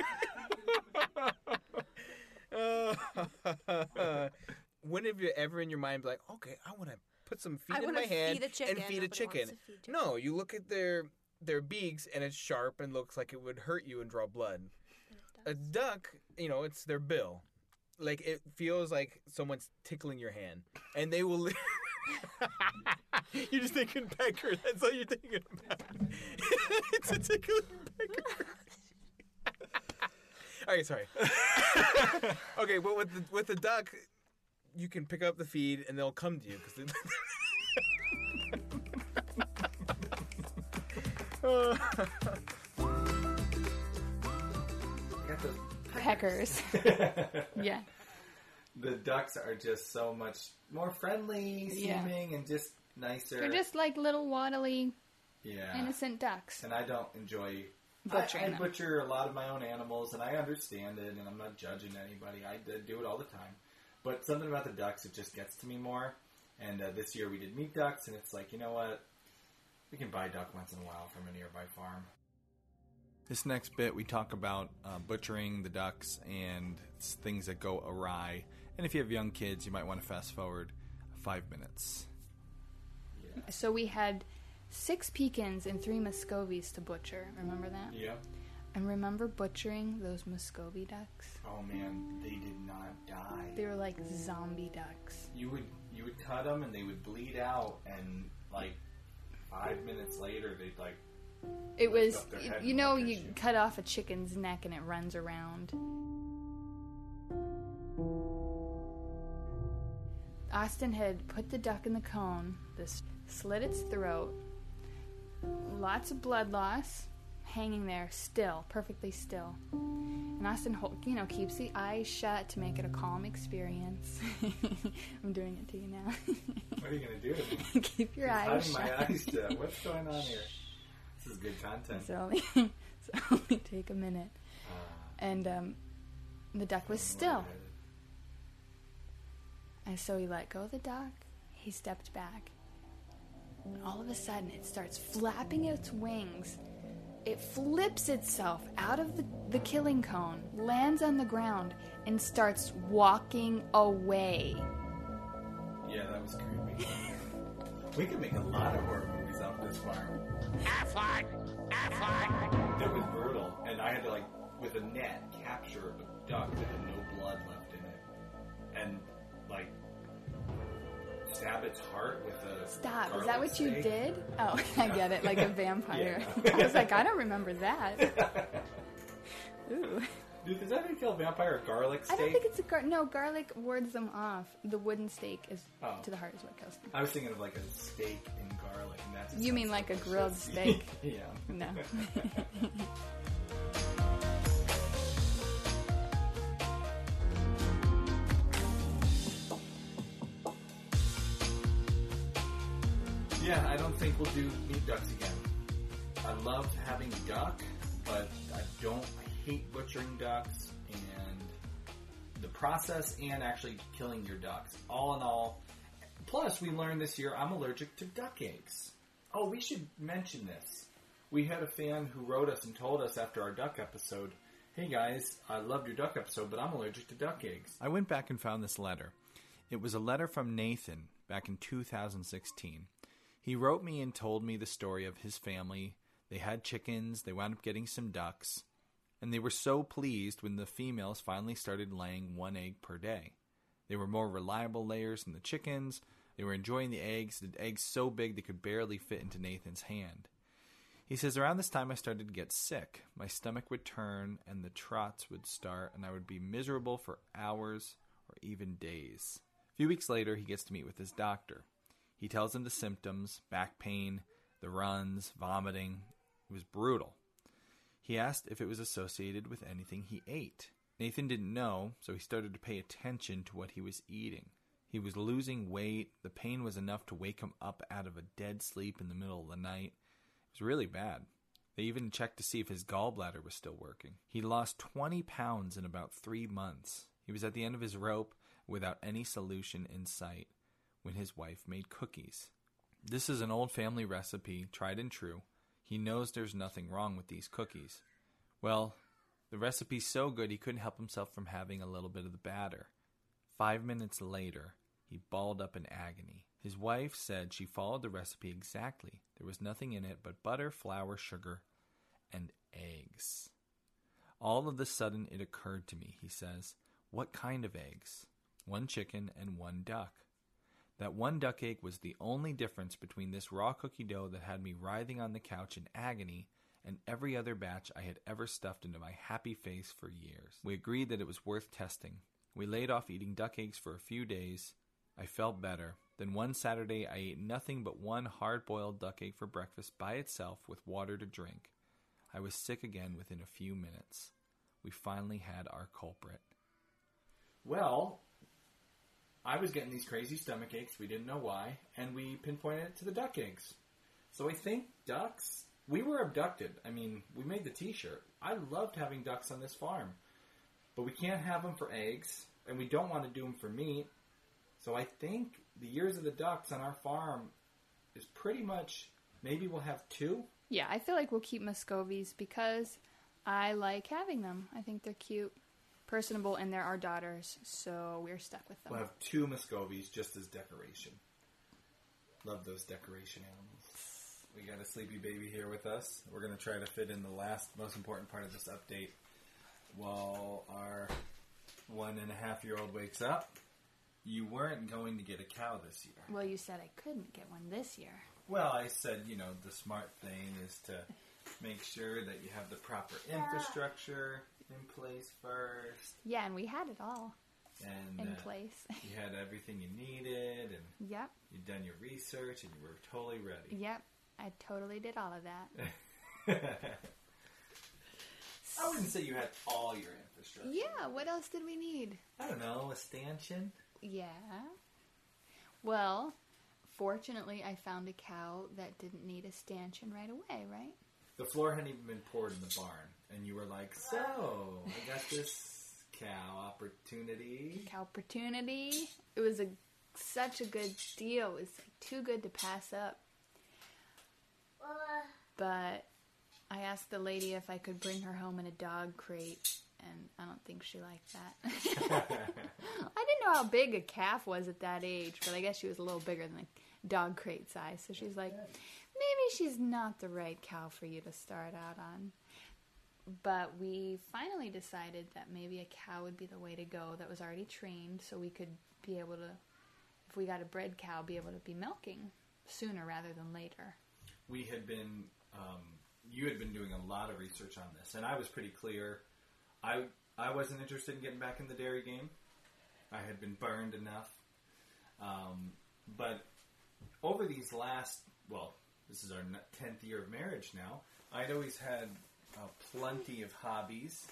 Uh, when have you ever in your mind be like, okay, I want to put some feet I in wanna my hand feed a chicken. and feed a Nobody chicken? wants to feed chicken. No, you look at their their beaks and it's sharp and looks like it would hurt you and draw blood. A duck, you know, it's their bill. Like it feels like someone's tickling your hand, and they will. Li- you're just thinking pecker. That's all you're thinking about. It's a tickling pecker. All right, sorry. Okay, but with the with the duck, you can pick up the feed and they'll come to you because. I got those Peckers. Yeah. The ducks are just so much more friendly Yeah. seeming and just nicer. They're just like little waddly, yeah. innocent ducks. And I don't enjoy Butchering I, I them. butcher a lot of my own animals, and I understand it, and I'm not judging anybody. I d- do it all the time. But something about the ducks, it just gets to me more. And uh, this year we did meat ducks, and it's like, you know what? We can buy duck once in a while from a nearby farm. This next bit, we talk about uh, butchering the ducks and s- things that go awry. And if you have young kids, you might want to fast forward five minutes. So we had six pecans and three Muscovies to butcher. Remember that? Yeah. And remember butchering those Muscovy ducks? Oh man, they did not die. They were like zombie ducks. You would you would cut them, and they would bleed out, and like five minutes later, they'd like. It was, up their you, head you and know, look at you you. cut off a chicken's neck and it runs around. Austin had put the duck in the cone, this slit its throat, lots of blood loss, hanging there still, perfectly still. And Austin, hol- you know, keeps the eyes shut to make it a calm experience. I'm doing it to you now. What are you gonna do to me? Keep your He's eyes hiding shut. my eyes shut. What's going on here? This is good content. So only, so only take a minute. And um, the duck was still. And so he let go of the duck. He stepped back. And all of a sudden, it starts flapping its wings. It flips itself out of the, the killing cone, lands on the ground, and starts walking away. Yeah, that was creepy. We could make a lot of horror movies off this farm. Affleck! Affleck! It was brutal, and I had to, like, with a net, capture a duck that had no blood left in it. And, like, stab its heart with a Stop. Is garlic that what you steak. did? Oh, I get it. Like a vampire. Yeah. I was like, I don't remember that. Ooh. Dude, does that kill a vampire? A garlic steak? I don't think it's a gar- no. Garlic wards them off. The wooden stake is Oh. to the heart is what kills them. I was thinking of, like, a steak in garlic, and that's... You mean like a grilled steak? Yeah. No. Yeah, I don't think we'll do meat ducks again. I love having duck, but I don't. I hate butchering ducks and the process and actually killing your ducks. All in all, plus we learned this year I'm allergic to duck eggs. Oh, we should mention this. We had a fan who wrote us and told us after our duck episode, "Hey guys, I loved your duck episode, but I'm allergic to duck eggs." I went back and found this letter. It was a letter from Nathan back in two thousand sixteen. He wrote me and told me the story of his family. They had chickens, they wound up getting some ducks, and they were so pleased when the females finally started laying one egg per day. They were more reliable layers than the chickens. They were enjoying the eggs, the eggs so big they could barely fit into Nathan's hand. He says, around this time I started to get sick. My stomach would turn and the trots would start, and I would be miserable for hours or even days. A few weeks later, he gets to meet with his doctor. He tells him the symptoms, back pain, the runs, vomiting. It was brutal. He asked if it was associated with anything he ate. Nathan didn't know, so he started to pay attention to what he was eating. He was losing weight. The pain was enough to wake him up out of a dead sleep in the middle of the night. It was really bad. They even checked to see if his gallbladder was still working. He lost twenty pounds in about three months. He was at the end of his rope without any solution in sight when his wife made cookies. This is an old family recipe, tried and true. He knows there's nothing wrong with these cookies. Well, the recipe's so good he couldn't help himself from having a little bit of the batter. Five minutes later, he balled up in agony. His wife said she followed the recipe exactly. There was nothing in it but butter, flour, sugar, and eggs. All of a sudden it occurred to me, he says, what kind of eggs? One chicken and one duck. That one duck egg was the only difference between this raw cookie dough that had me writhing on the couch in agony and every other batch I had ever stuffed into my happy face for years. We agreed that it was worth testing. We laid off eating duck eggs for a few days. I felt better. Then one Saturday I ate nothing but one hard-boiled duck egg for breakfast by itself with water to drink. I was sick again within a few minutes. We finally had our culprit. Well, I was getting these crazy stomach aches. We didn't know why, and we pinpointed it to the duck eggs. So I think ducks, we were abducted. I mean, we made the t-shirt. I loved having ducks on this farm, but we can't have them for eggs, and we don't want to do them for meat. So I think the years of the ducks on our farm is pretty much, maybe we'll have two. Yeah, I feel like we'll keep Muscovies because I like having them. I think they're cute, personable, and they're our daughters, so we're stuck with them. We'll have two Muscovies just as decoration. Love those decoration animals. We got a sleepy baby here with us. We're going to try to fit in the last, most important part of this update while our one and a half year old wakes up. You weren't going to get a cow this year. Well, you said I couldn't get one this year. Well, I said, you know, the smart thing is to make sure that you have the proper infrastructure in place first. Yeah, and we had it all and, in uh, place. You had everything you needed, and yep. You'd done your research, and you were totally ready. Yep, I totally did all of that. I wouldn't say you had all your infrastructure. Yeah, what else did we need? I don't know, a stanchion? Yeah. Well, fortunately, I found a cow that didn't need a stanchion right away, right? The floor hadn't even been poured in the barn, and you were like, so, I got this cow opportunity. Cow opportunity. It was a such a good deal. It was like, too good to pass up. But I asked the lady if I could bring her home in a dog crate, and I don't think she liked that. I didn't know how big a calf was at that age, but I guess she was a little bigger than a dog crate size. So she's like, maybe she's not the right cow for you to start out on. But we finally decided that maybe a cow would be the way to go that was already trained, so we could be able to, if we got a bred cow, be able to be milking sooner rather than later. We had been, um, you had been doing a lot of research on this, and I was pretty clear. I I wasn't interested in getting back in the dairy game. I had been burned enough. Um, but over these last, well, this is our tenth year of marriage now, I'd always had uh, plenty of hobbies,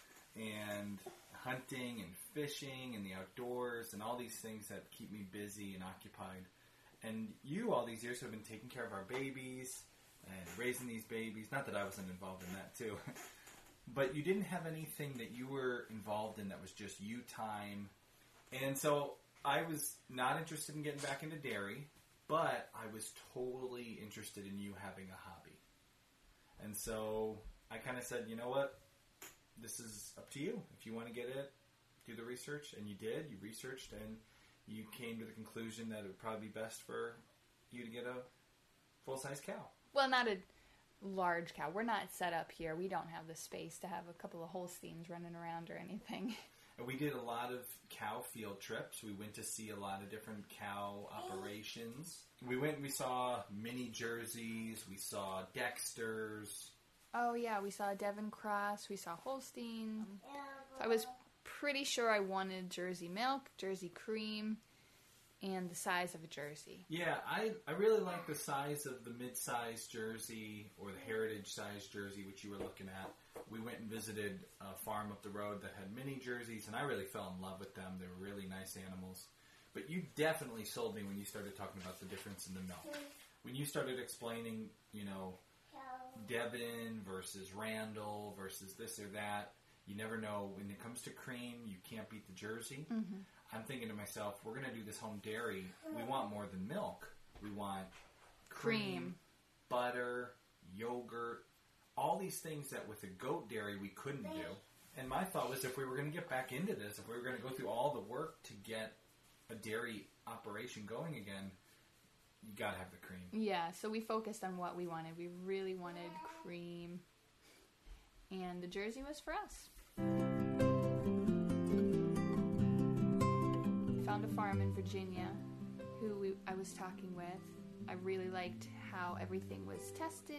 and hunting and fishing and the outdoors and all these things that keep me busy and occupied. And you, all these years, have been taking care of our babies and raising these babies. Not that I wasn't involved in that, too. But you didn't have anything that you were involved in that was just you time. And so I was not interested in getting back into dairy, but I was totally interested in you having a hobby. And so I kind of said, you know what? This is up to you. If you want to get it, do the research. And you did. You researched, and you came to the conclusion that it would probably be best for you to get a full-size cow. Well, not a large cow. We're not set up here. We don't have the space to have a couple of Holsteins running around or anything. And we did a lot of cow field trips. We went to see a lot of different cow operations. We went and we saw mini Jerseys. We saw Dexters. Oh, yeah. We saw Devon Cross. We saw Holstein. I was pretty sure I wanted Jersey milk, Jersey cream, and the size of a Jersey. Yeah, I, I really like the size of the mid-size Jersey or the heritage-size Jersey, which you were looking at. We went and visited a farm up the road that had mini Jerseys, and I really fell in love with them. They were really nice animals. But you definitely sold me when you started talking about the difference in the milk. When you started explaining, you know, Devon versus Randall versus this or that, you never know. When it comes to cream, you can't beat the Jersey. Mm-hmm. I'm thinking to myself, we're going to do this home dairy. We want more than milk. We want cream, Cream. butter, yogurt, all these things that with a goat dairy we couldn't do. And my thought was if we were going to get back into this, if we were going to go through all the work to get a dairy operation going again, you got to have the cream. Yeah, so we focused on what we wanted. We really wanted cream. And the Jersey was for us. Found a farm in Virginia who we, I was talking with. I really liked how everything was tested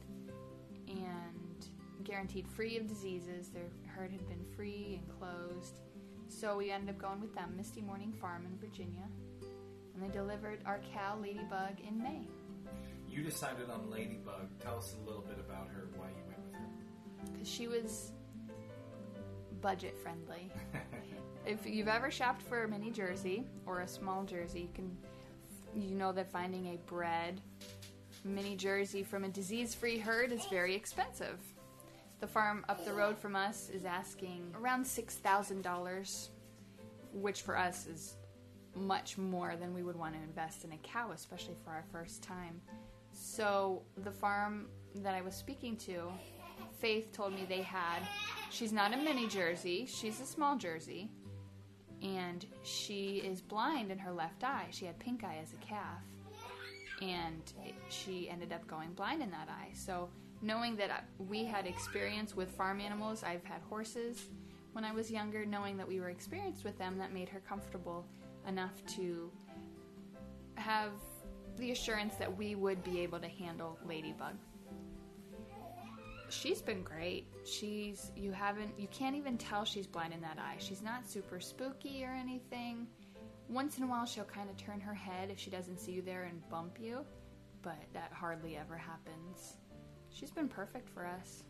and guaranteed free of diseases. Their herd had been free and closed. So we ended up going with them, Misty Morning Farm in Virginia. And they delivered our cow, Ladybug, in May. You decided on Ladybug. Tell us a little bit about her, why you went with her. Because she was budget friendly. If you've ever shopped for a mini Jersey or a small Jersey, you can, you know that finding a bred mini Jersey from a disease-free herd is very expensive. The farm up the road from us is asking around six thousand dollars, which for us is much more than we would want to invest in a cow, especially for our first time. So the farm that I was speaking to, Faith told me they had, she's not a mini Jersey, she's a small Jersey, and she is blind in her left eye. She had pink eye as a calf, and she ended up going blind in that eye. So knowing that we had experience with farm animals, I've had horses when I was younger, knowing that we were experienced with them, that made her comfortable enough to have the assurance that we would be able to handle Ladybug. She's been great. She's, you haven't, you can't even tell she's blind in that eye. She's not super spooky or anything. Once in a while she'll kind of turn her head if she doesn't see you there and bump you, but that hardly ever happens. She's been perfect for us.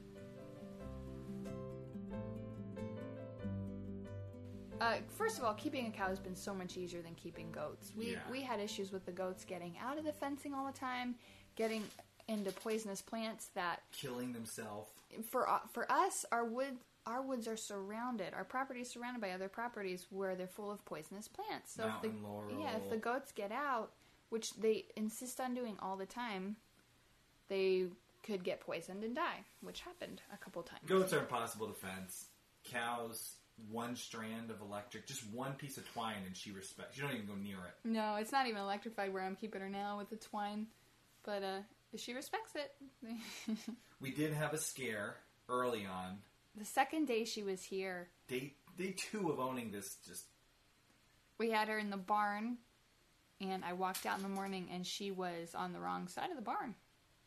Uh, first of all, keeping a cow has been so much easier than keeping goats. We Yeah. we had issues with the goats getting out of the fencing all the time, getting into poisonous plants that Killing themselves. for uh, for us, our wood our woods are surrounded. Our property is surrounded by other properties where they're full of poisonous plants. So Mountain if the laurel. yeah, if the goats get out, which they insist on doing all the time, they could get poisoned and die, which happened a couple times. Goats are impossible to fence. Cows, one strand of electric, just one piece of twine, and she respects. You don't even go near it. No, it's not even electrified where I'm keeping her now with the twine, but uh, she respects it. We did have a scare early on. The second day she was here, Day day two of owning this, just we had her in the barn, and I walked out in the morning, and she was on the wrong side of the barn.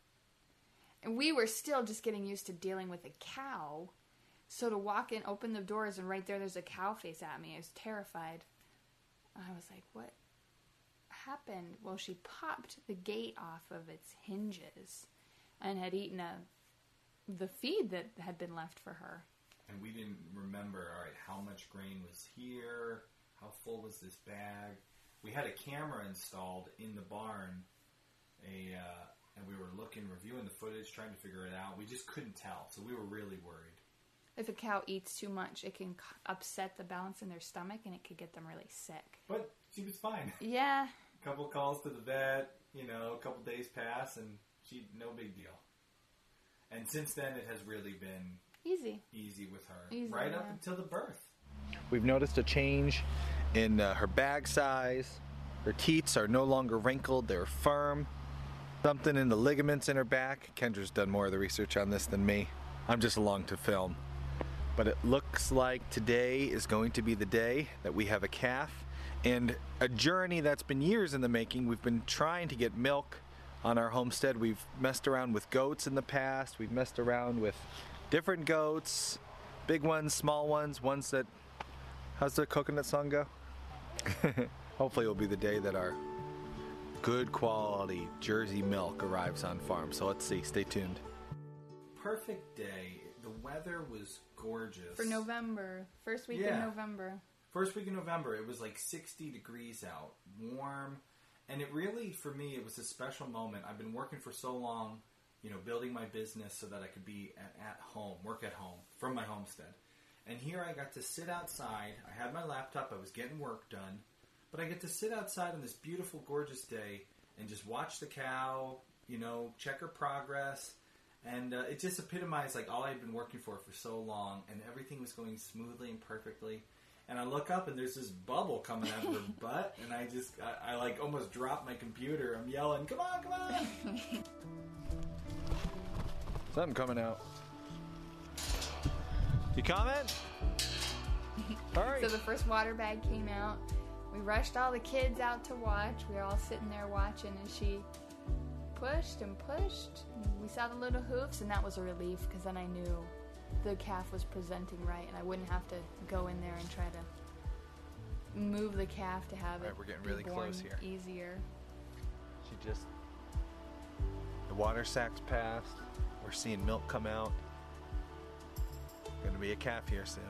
And we were still just getting used to dealing with a cow. So to walk in, open the doors, and right there there's a cow face at me. I was terrified. I was like, what happened? Well, she popped the gate off of its hinges and had eaten a, the feed that had been left for her. and we didn't remember, all right, how much grain was here, how full was this bag. We had a camera installed in the barn, a uh, and we were looking, reviewing the footage, trying to figure it out. We just couldn't tell, so we were really worried. If a cow eats too much, it can upset the balance in their stomach, and it could get them really sick. But she was fine. Yeah. A couple calls to the vet, you know, a couple days pass, and she, no big deal. And since then, it has really been easy, easy with her, easy, right yeah. up until the birth. We've noticed a change in uh, her bag size. Her teats are no longer wrinkled, they're firm. Something in the ligaments in her back. Kendra's done more of the research on this than me. I'm just along to film. But it looks like today is going to be the day that we have a calf, and a journey that's been years in the making. We've been trying to get milk on our homestead. We've messed around with goats in the past. We've messed around with different goats, big ones, small ones, ones that, how's the coconut song go? Hopefully it'll be the day that our good quality Jersey milk arrives on farm. So let's see, stay tuned. Perfect day. The weather was gorgeous. For November. First week Yeah. of November. First week in November, it was like sixty degrees out, warm. And it really, for me, it was a special moment. I've been working for so long, you know, building my business so that I could be at, at home, work at home, from my homestead. And here I got to sit outside. I had my laptop. I was getting work done. But I get to sit outside on this beautiful, gorgeous day and just watch the cow, you know, check her progress. And uh, it just epitomized like all I had been working for for so long. And everything was going smoothly and perfectly. And I look up and there's this bubble coming out of her butt. And I just, I, I like almost dropped my computer. I'm yelling, come on, come on. Something coming out. You comment? All right. So the first water bag came out. We rushed all the kids out to watch. We were all sitting there watching as she pushed and pushed. We saw the little hoofs, and that was a relief because then I knew the calf was presenting right, and I wouldn't have to go in there and try to move the calf to have right, it we're getting be really born close here. Easier. She just... The water sack's passed. We're seeing milk come out. Gonna be a calf here soon.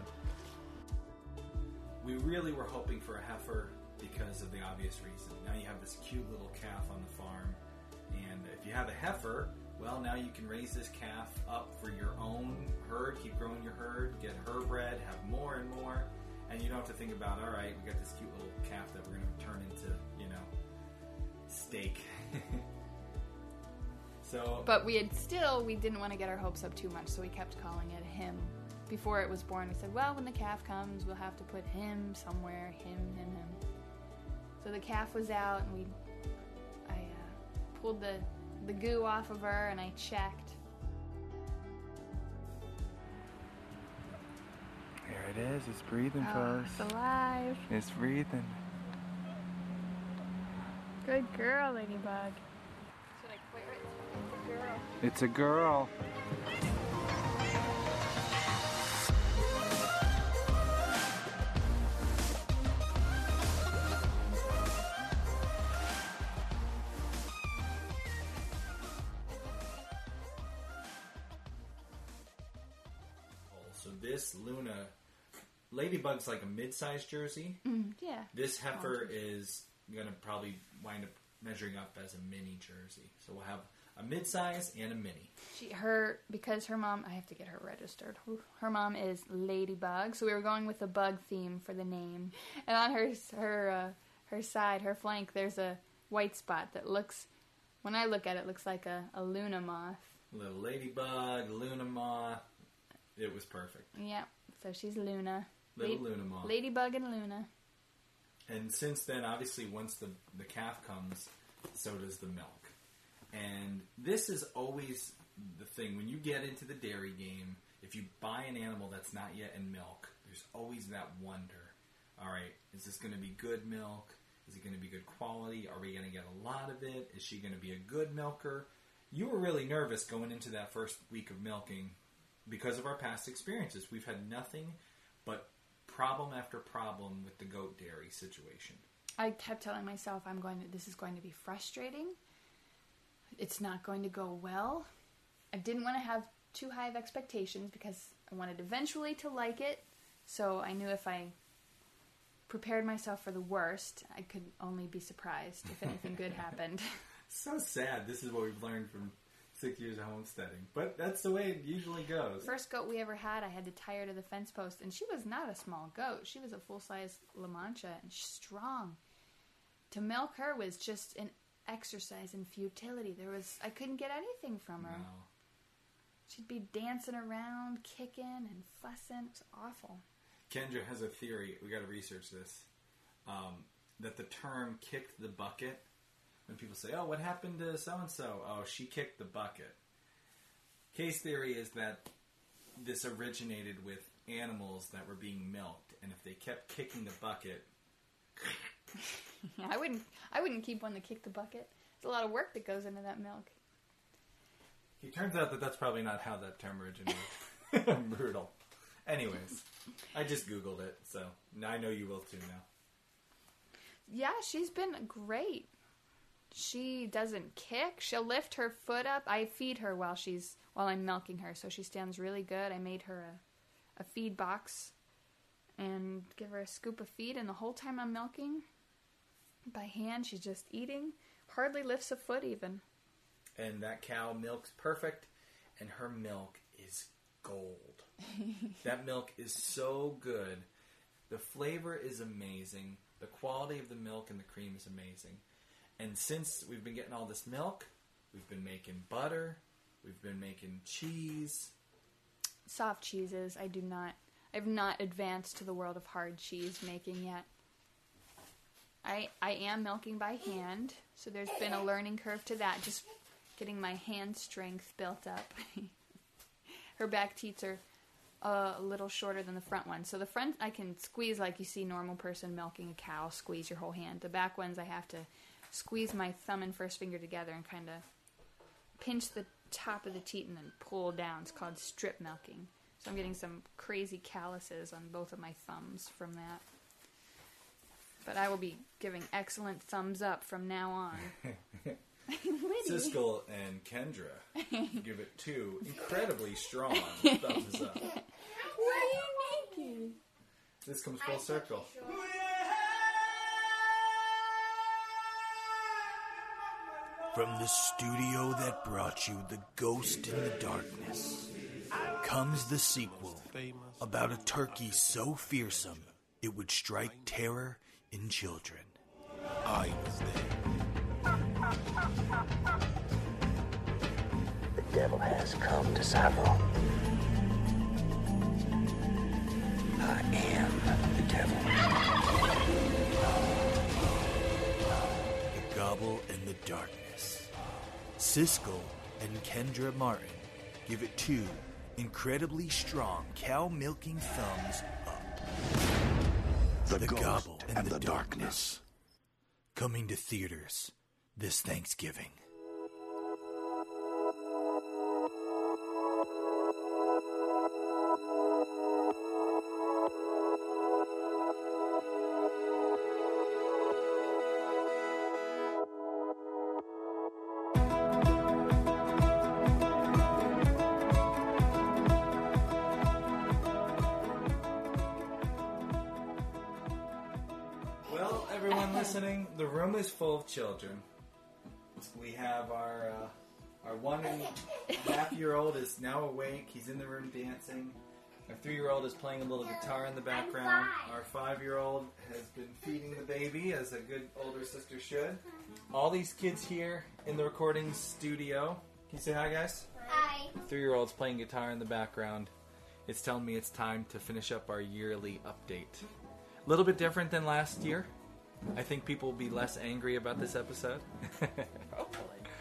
We really were hoping for a heifer because of the obvious reason. Now you have this cute little calf on the farm, and if you have a heifer, well, now you can raise this calf up for your own herd, keep growing your herd, get her bred, have more and more, and you don't have to think about, all right, we got this cute little calf that we're going to turn into, you know, steak. So, but we had still, we didn't want to get our hopes up too much, so we kept calling it him. Before it was born, we said, well, when the calf comes, we'll have to put him somewhere, him, him, him. So the calf was out, and we, I uh, pulled the, the goo off of her, and I checked. There it is. It's breathing, Oh, folks. it's alive. It's breathing. Good girl, Ladybug. Should I quit it? It's a girl. It's a girl. So this Luna, Ladybug's like a mid-sized jersey. Mm, yeah. This heifer is going to probably wind up measuring up as a mini jersey. So we'll have a mid-size and a mini. She, her, because her mom, I have to get her registered. Her mom is Ladybug, so we were going with the bug theme for the name. And on her, her, uh, her side, her flank, there's a white spot that looks, when I look at it, looks like a, a Luna moth. Little ladybug, Luna moth. It was perfect. Yeah, so she's Luna. Little La- Luna moth. Ladybug and Luna. And since then, obviously, once the, the calf comes, so does the milk. And this is always the thing. When you get into the dairy game, if you buy an animal that's not yet in milk, there's always that wonder. All right, is this going to be good milk? Is it going to be good quality? Are we going to get a lot of it? Is she going to be a good milker? You were really nervous going into that first week of milking because of our past experiences. We've had nothing but problem after problem with the goat dairy situation. I kept telling myself, I'm going to, this is going to be frustrating. It's not going to go well. I didn't want to have too high of expectations because I wanted eventually to like it. So I knew if I prepared myself for the worst, I could only be surprised if anything good happened. So sad. This is what we've learned from six years of homesteading. But that's the way it usually goes. First goat we ever had, I had to tie her to the fence post. And she was not a small goat. She was a full-size La Mancha and strong. To milk her was just an exercise in futility. There was, I couldn't get anything from her. No. She'd be dancing around, kicking and fussing. It was awful. Kendra has a theory. We got to research this. Um, that the term "kicked the bucket," when people say, "Oh, what happened to so and so?" Oh, she kicked the bucket. Case theory is that this originated with animals that were being milked, and if they kept kicking the bucket, I wouldn't. I wouldn't keep one that kicked the bucket. There's a lot of work that goes into that milk. It turns out that that's probably not how that term originated. Brutal. Anyways, I just Googled it, so now I know you will too now. Yeah, she's been great. She doesn't kick. She'll lift her foot up. I feed her while she's while I'm milking her, so she stands really good. I made her a, a feed box and give her a scoop of feed. And the whole time I'm milking by hand, she's just eating, hardly lifts a foot even. And that cow milks perfect, and her milk is gold. That milk is so good. The flavor is amazing. The quality of the milk and the cream is amazing. And since we've been getting all this milk, we've been making butter, we've been making cheese. Soft cheeses, I do not, I've not advanced to the world of hard cheese making yet. I I am milking by hand, so there's been a learning curve to that, just getting my hand strength built up. Her back teats are uh, a little shorter than the front ones. So the front I can squeeze like you see normal person milking a cow, squeeze your whole hand. The back ones I have to squeeze my thumb and first finger together and kind of pinch the top of the teat and then pull down. It's called strip milking. So I'm getting some crazy calluses on both of my thumbs from that. But I will be giving excellent thumbs up from now on. Siskel and Kendra give it two incredibly strong thumbs up. What are you making? This comes full circle. From the studio that brought you The Ghost in the Darkness comes the sequel about a turkey so fearsome it would strike terror in children. I was there. The devil has come to Savile. I am the devil. The Gobble and the Darkness. Siskel and Kendra Martin give it two incredibly strong cow-milking thumbs up. The, The Ghost Gobble and, and the, the Darkness. Darkness. Coming to theaters this Thanksgiving. Well, everyone listening, the room is full of children. We have our uh, our one and a half year old is now awake. He's in the room dancing. Our three year old is playing a little guitar in the background. Our five year old has been feeding the baby, as a good older sister should. All these kids here in the recording studio. Can you say hi, guys? Hi. Three year old's playing guitar in the background. It's telling me it's time to finish up our yearly update. A little bit different than last year. I think people will be less angry about this episode. Hopefully.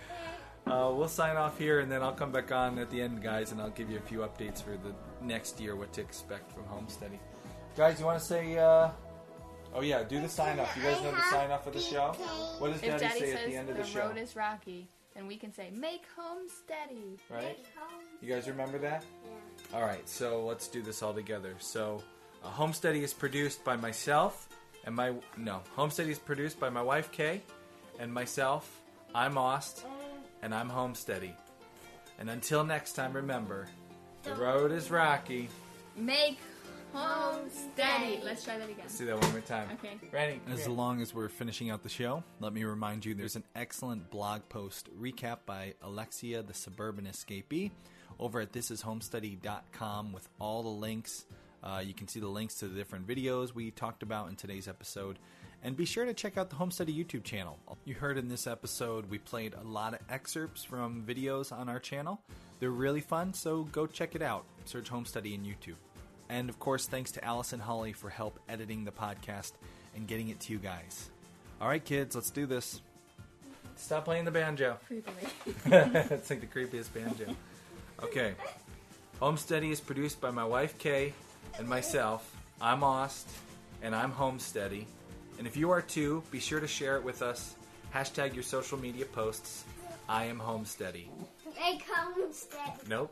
Uh, we'll sign off here, and then I'll come back on at the end, guys, and I'll give you a few updates for the next year, what to expect from Homesteady. Guys, you want to say, uh... oh yeah, do the sign off. You guys know the sign off of the show? What does If Daddy, Daddy say says at the end of the, the show? road is rocky, then we can say, make home steady. Right? You guys remember that? Yeah. Alright, so let's do this all together. So, uh, Homesteady is produced by myself, and my... No, Homesteady is produced by my wife, Kay, and myself. I'm Ost, and I'm Homesteady. And until next time, remember, the road is rocky. Make home steady. Let's try that again. Let's do that one more time. Okay. Ready? As long as we're finishing out the show, let me remind you there's an excellent blog post recap by Alexia, the Suburban Escapee, over at this is homesteady dot com with all the links. Uh, you can see the links to the different videos we talked about in today's episode. And be sure to check out the Homesteady YouTube channel. You heard in this episode we played a lot of excerpts from videos on our channel. They're really fun, so go check it out. Search Homesteady in YouTube. And of course, thanks to Allison Holly for help editing the podcast and getting it to you guys. All right, kids, let's do this. Stop playing the banjo. Creepily. It's like the creepiest banjo. Okay. Homesteady is produced by my wife, Kay, and myself. I'm Ost, and I'm Homesteady. And if you are too, be sure to share it with us. Hashtag your social media posts. I am Homesteady. Make home steady. Nope.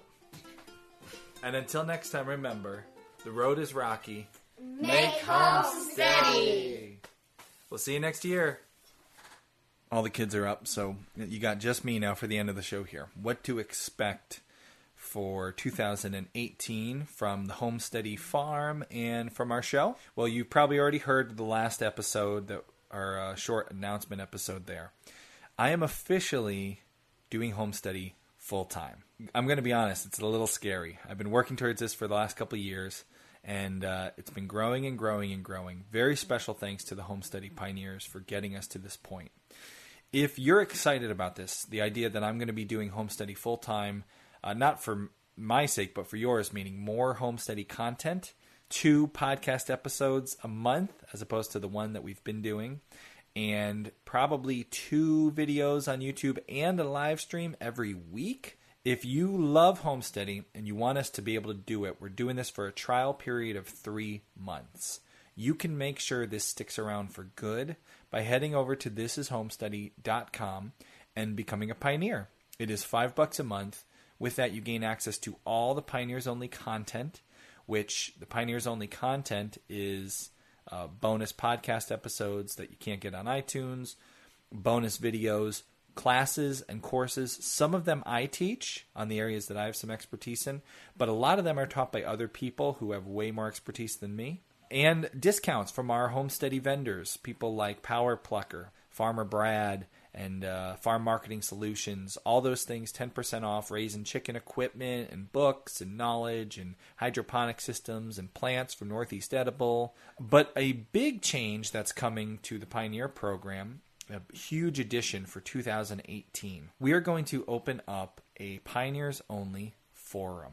And until next time, remember, the road is rocky. Make home steady. We'll see you next year. All the kids are up, so you got just me now for the end of the show here. What to expect for two thousand eighteen from the Homesteady Farm and from our show? Well, you've probably already heard the last episode, that our uh, short announcement episode there. I am officially doing Homesteady full-time. I'm going to be honest, it's a little scary. I've been working towards this for the last couple of years, and uh, it's been growing and growing and growing. Very special thanks to the Homesteady Pioneers for getting us to this point. If you're excited about this, the idea that I'm going to be doing Homesteady full-time, uh, not for my sake, but for yours, meaning more Homesteady content, two podcast episodes a month as opposed to the one that we've been doing, and probably two videos on YouTube and a live stream every week. If you love Homesteady and you want us to be able to do it, we're doing this for a trial period of three months. You can make sure this sticks around for good by heading over to this is homesteady dot com and becoming a pioneer. It is five bucks a month. With that, you gain access to all the Pioneers Only content, which the Pioneers Only content is uh, bonus podcast episodes that you can't get on iTunes, bonus videos, classes and courses. Some of them I teach on the areas that I have some expertise in, but a lot of them are taught by other people who have way more expertise than me. And discounts from our Homesteady vendors, people like Power Plucker, Farmer Brad, and uh, Farm Marketing Solutions. All those things, ten percent off raising chicken equipment and books and knowledge and hydroponic systems and plants from Northeast Edible. But a big change that's coming to the Pioneer program, a huge addition for two thousand eighteen. We are going to open up a Pioneers Only forum.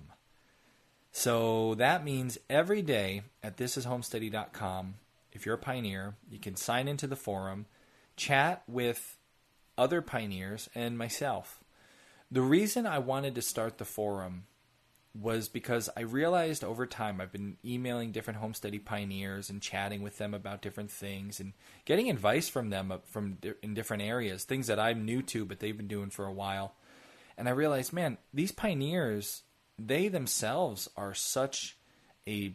So that means every day at this is homesteady dot com, if you're a pioneer, you can sign into the forum, chat with other pioneers and myself. The reason I wanted to start the forum was because I realized over time I've been emailing different Homesteady pioneers and chatting with them about different things and getting advice from them from in different areas, things that I'm new to but they've been doing for a while. And I realized, man, these pioneers, they themselves are such a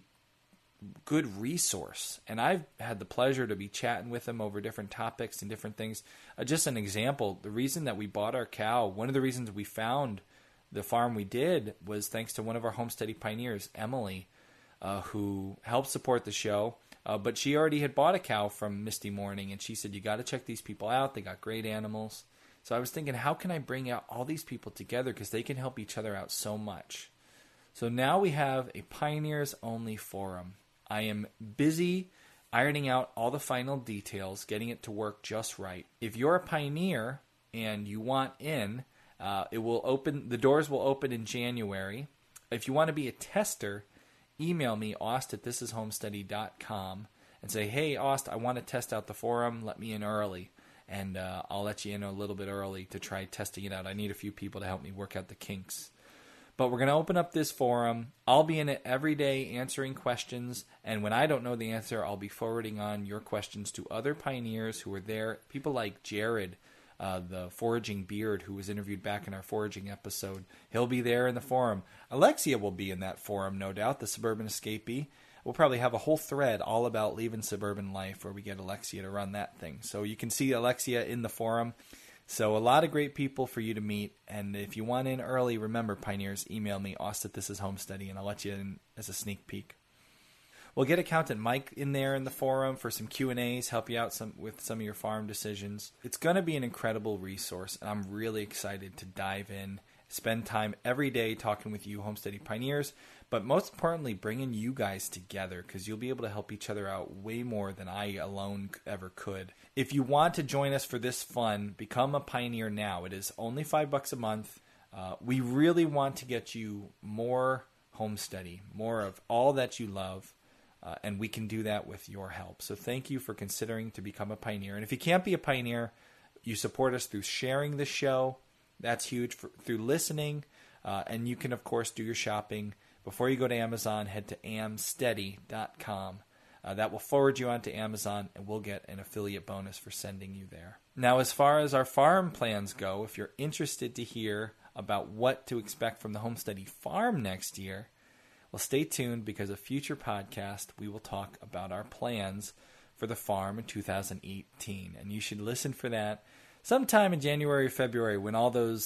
good resource. And I've had the pleasure to be chatting with them over different topics and different things. Uh, just an example, the reason that we bought our cow, one of the reasons we found the farm we did was thanks to one of our Homesteady pioneers, Emily, uh, who helped support the show. Uh, but she already had bought a cow from Misty Morning, and she said, you got to check these people out. They got great animals. So I was thinking, how can I bring out all these people together, because they can help each other out so much. So now we have a Pioneers Only forum. I am busy ironing out all the final details, getting it to work just right. If you're a pioneer and you want in, uh, it will open. The doors will open in January. If you want to be a tester, email me, Aust at this is homesteady dot com, and say, hey, Aust, I want to test out the forum. Let me in early. And uh, I'll let you in a little bit early to try testing it out. I need a few people to help me work out the kinks. But we're going to open up this forum. I'll be in it every day answering questions. And when I don't know the answer, I'll be forwarding on your questions to other pioneers who are there. People like Jared, uh, the Foraging Beard, who was interviewed back in our foraging episode. He'll be there in the forum. Alexia will be in that forum, no doubt, the suburban escapee. We'll probably have a whole thread all about leaving suburban life where we get Alexia to run that thing. So you can see Alexia in the forum. So a lot of great people for you to meet. And if you want in early, remember, pioneers, email me, Aust at this is homesteady, and I'll let you in as a sneak peek. We'll get Accountant Mike in there in the forum for some Q and A's, help you out some with some of your farm decisions. It's going to be an incredible resource, and I'm really excited to dive in, spend time every day talking with you Homesteady pioneers, but most importantly, bringing you guys together, because you'll be able to help each other out way more than I alone ever could. If you want to join us for this fun, become a pioneer now. It is only five bucks a month. Uh, we really want to get you more Homesteady, more of all that you love, uh, and we can do that with your help. So thank you for considering to become a pioneer. And if you can't be a pioneer, you support us through sharing the show. That's huge. For, through listening, uh, and you can, of course, do your shopping. Before you go to Amazon, head to am steady dot com. Uh, that will forward you on to Amazon, and we'll get an affiliate bonus for sending you there. Now, as far as our farm plans go, if you're interested to hear about what to expect from the Homesteady Farm next year, well, stay tuned, because a future podcast, we will talk about our plans for the farm in two thousand eighteen. And you should listen for that sometime in January or February, when all those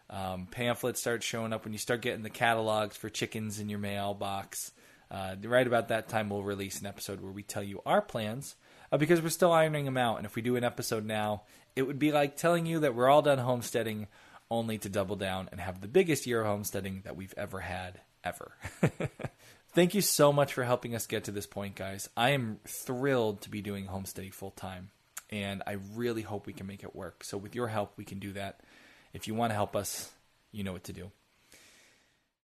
Um, pamphlets start showing up when you start getting the catalogs for chickens in your mailbox. Uh, right about that time, we'll release an episode where we tell you our plans uh, because we're still ironing them out. And if we do an episode now, it would be like telling you that we're all done homesteading, only to double down and have the biggest year of homesteading that we've ever had, ever. Thank you so much for helping us get to this point, guys. I am thrilled to be doing homesteading full time, and I really hope we can make it work. So with your help, we can do that. If you want to help us, you know what to do.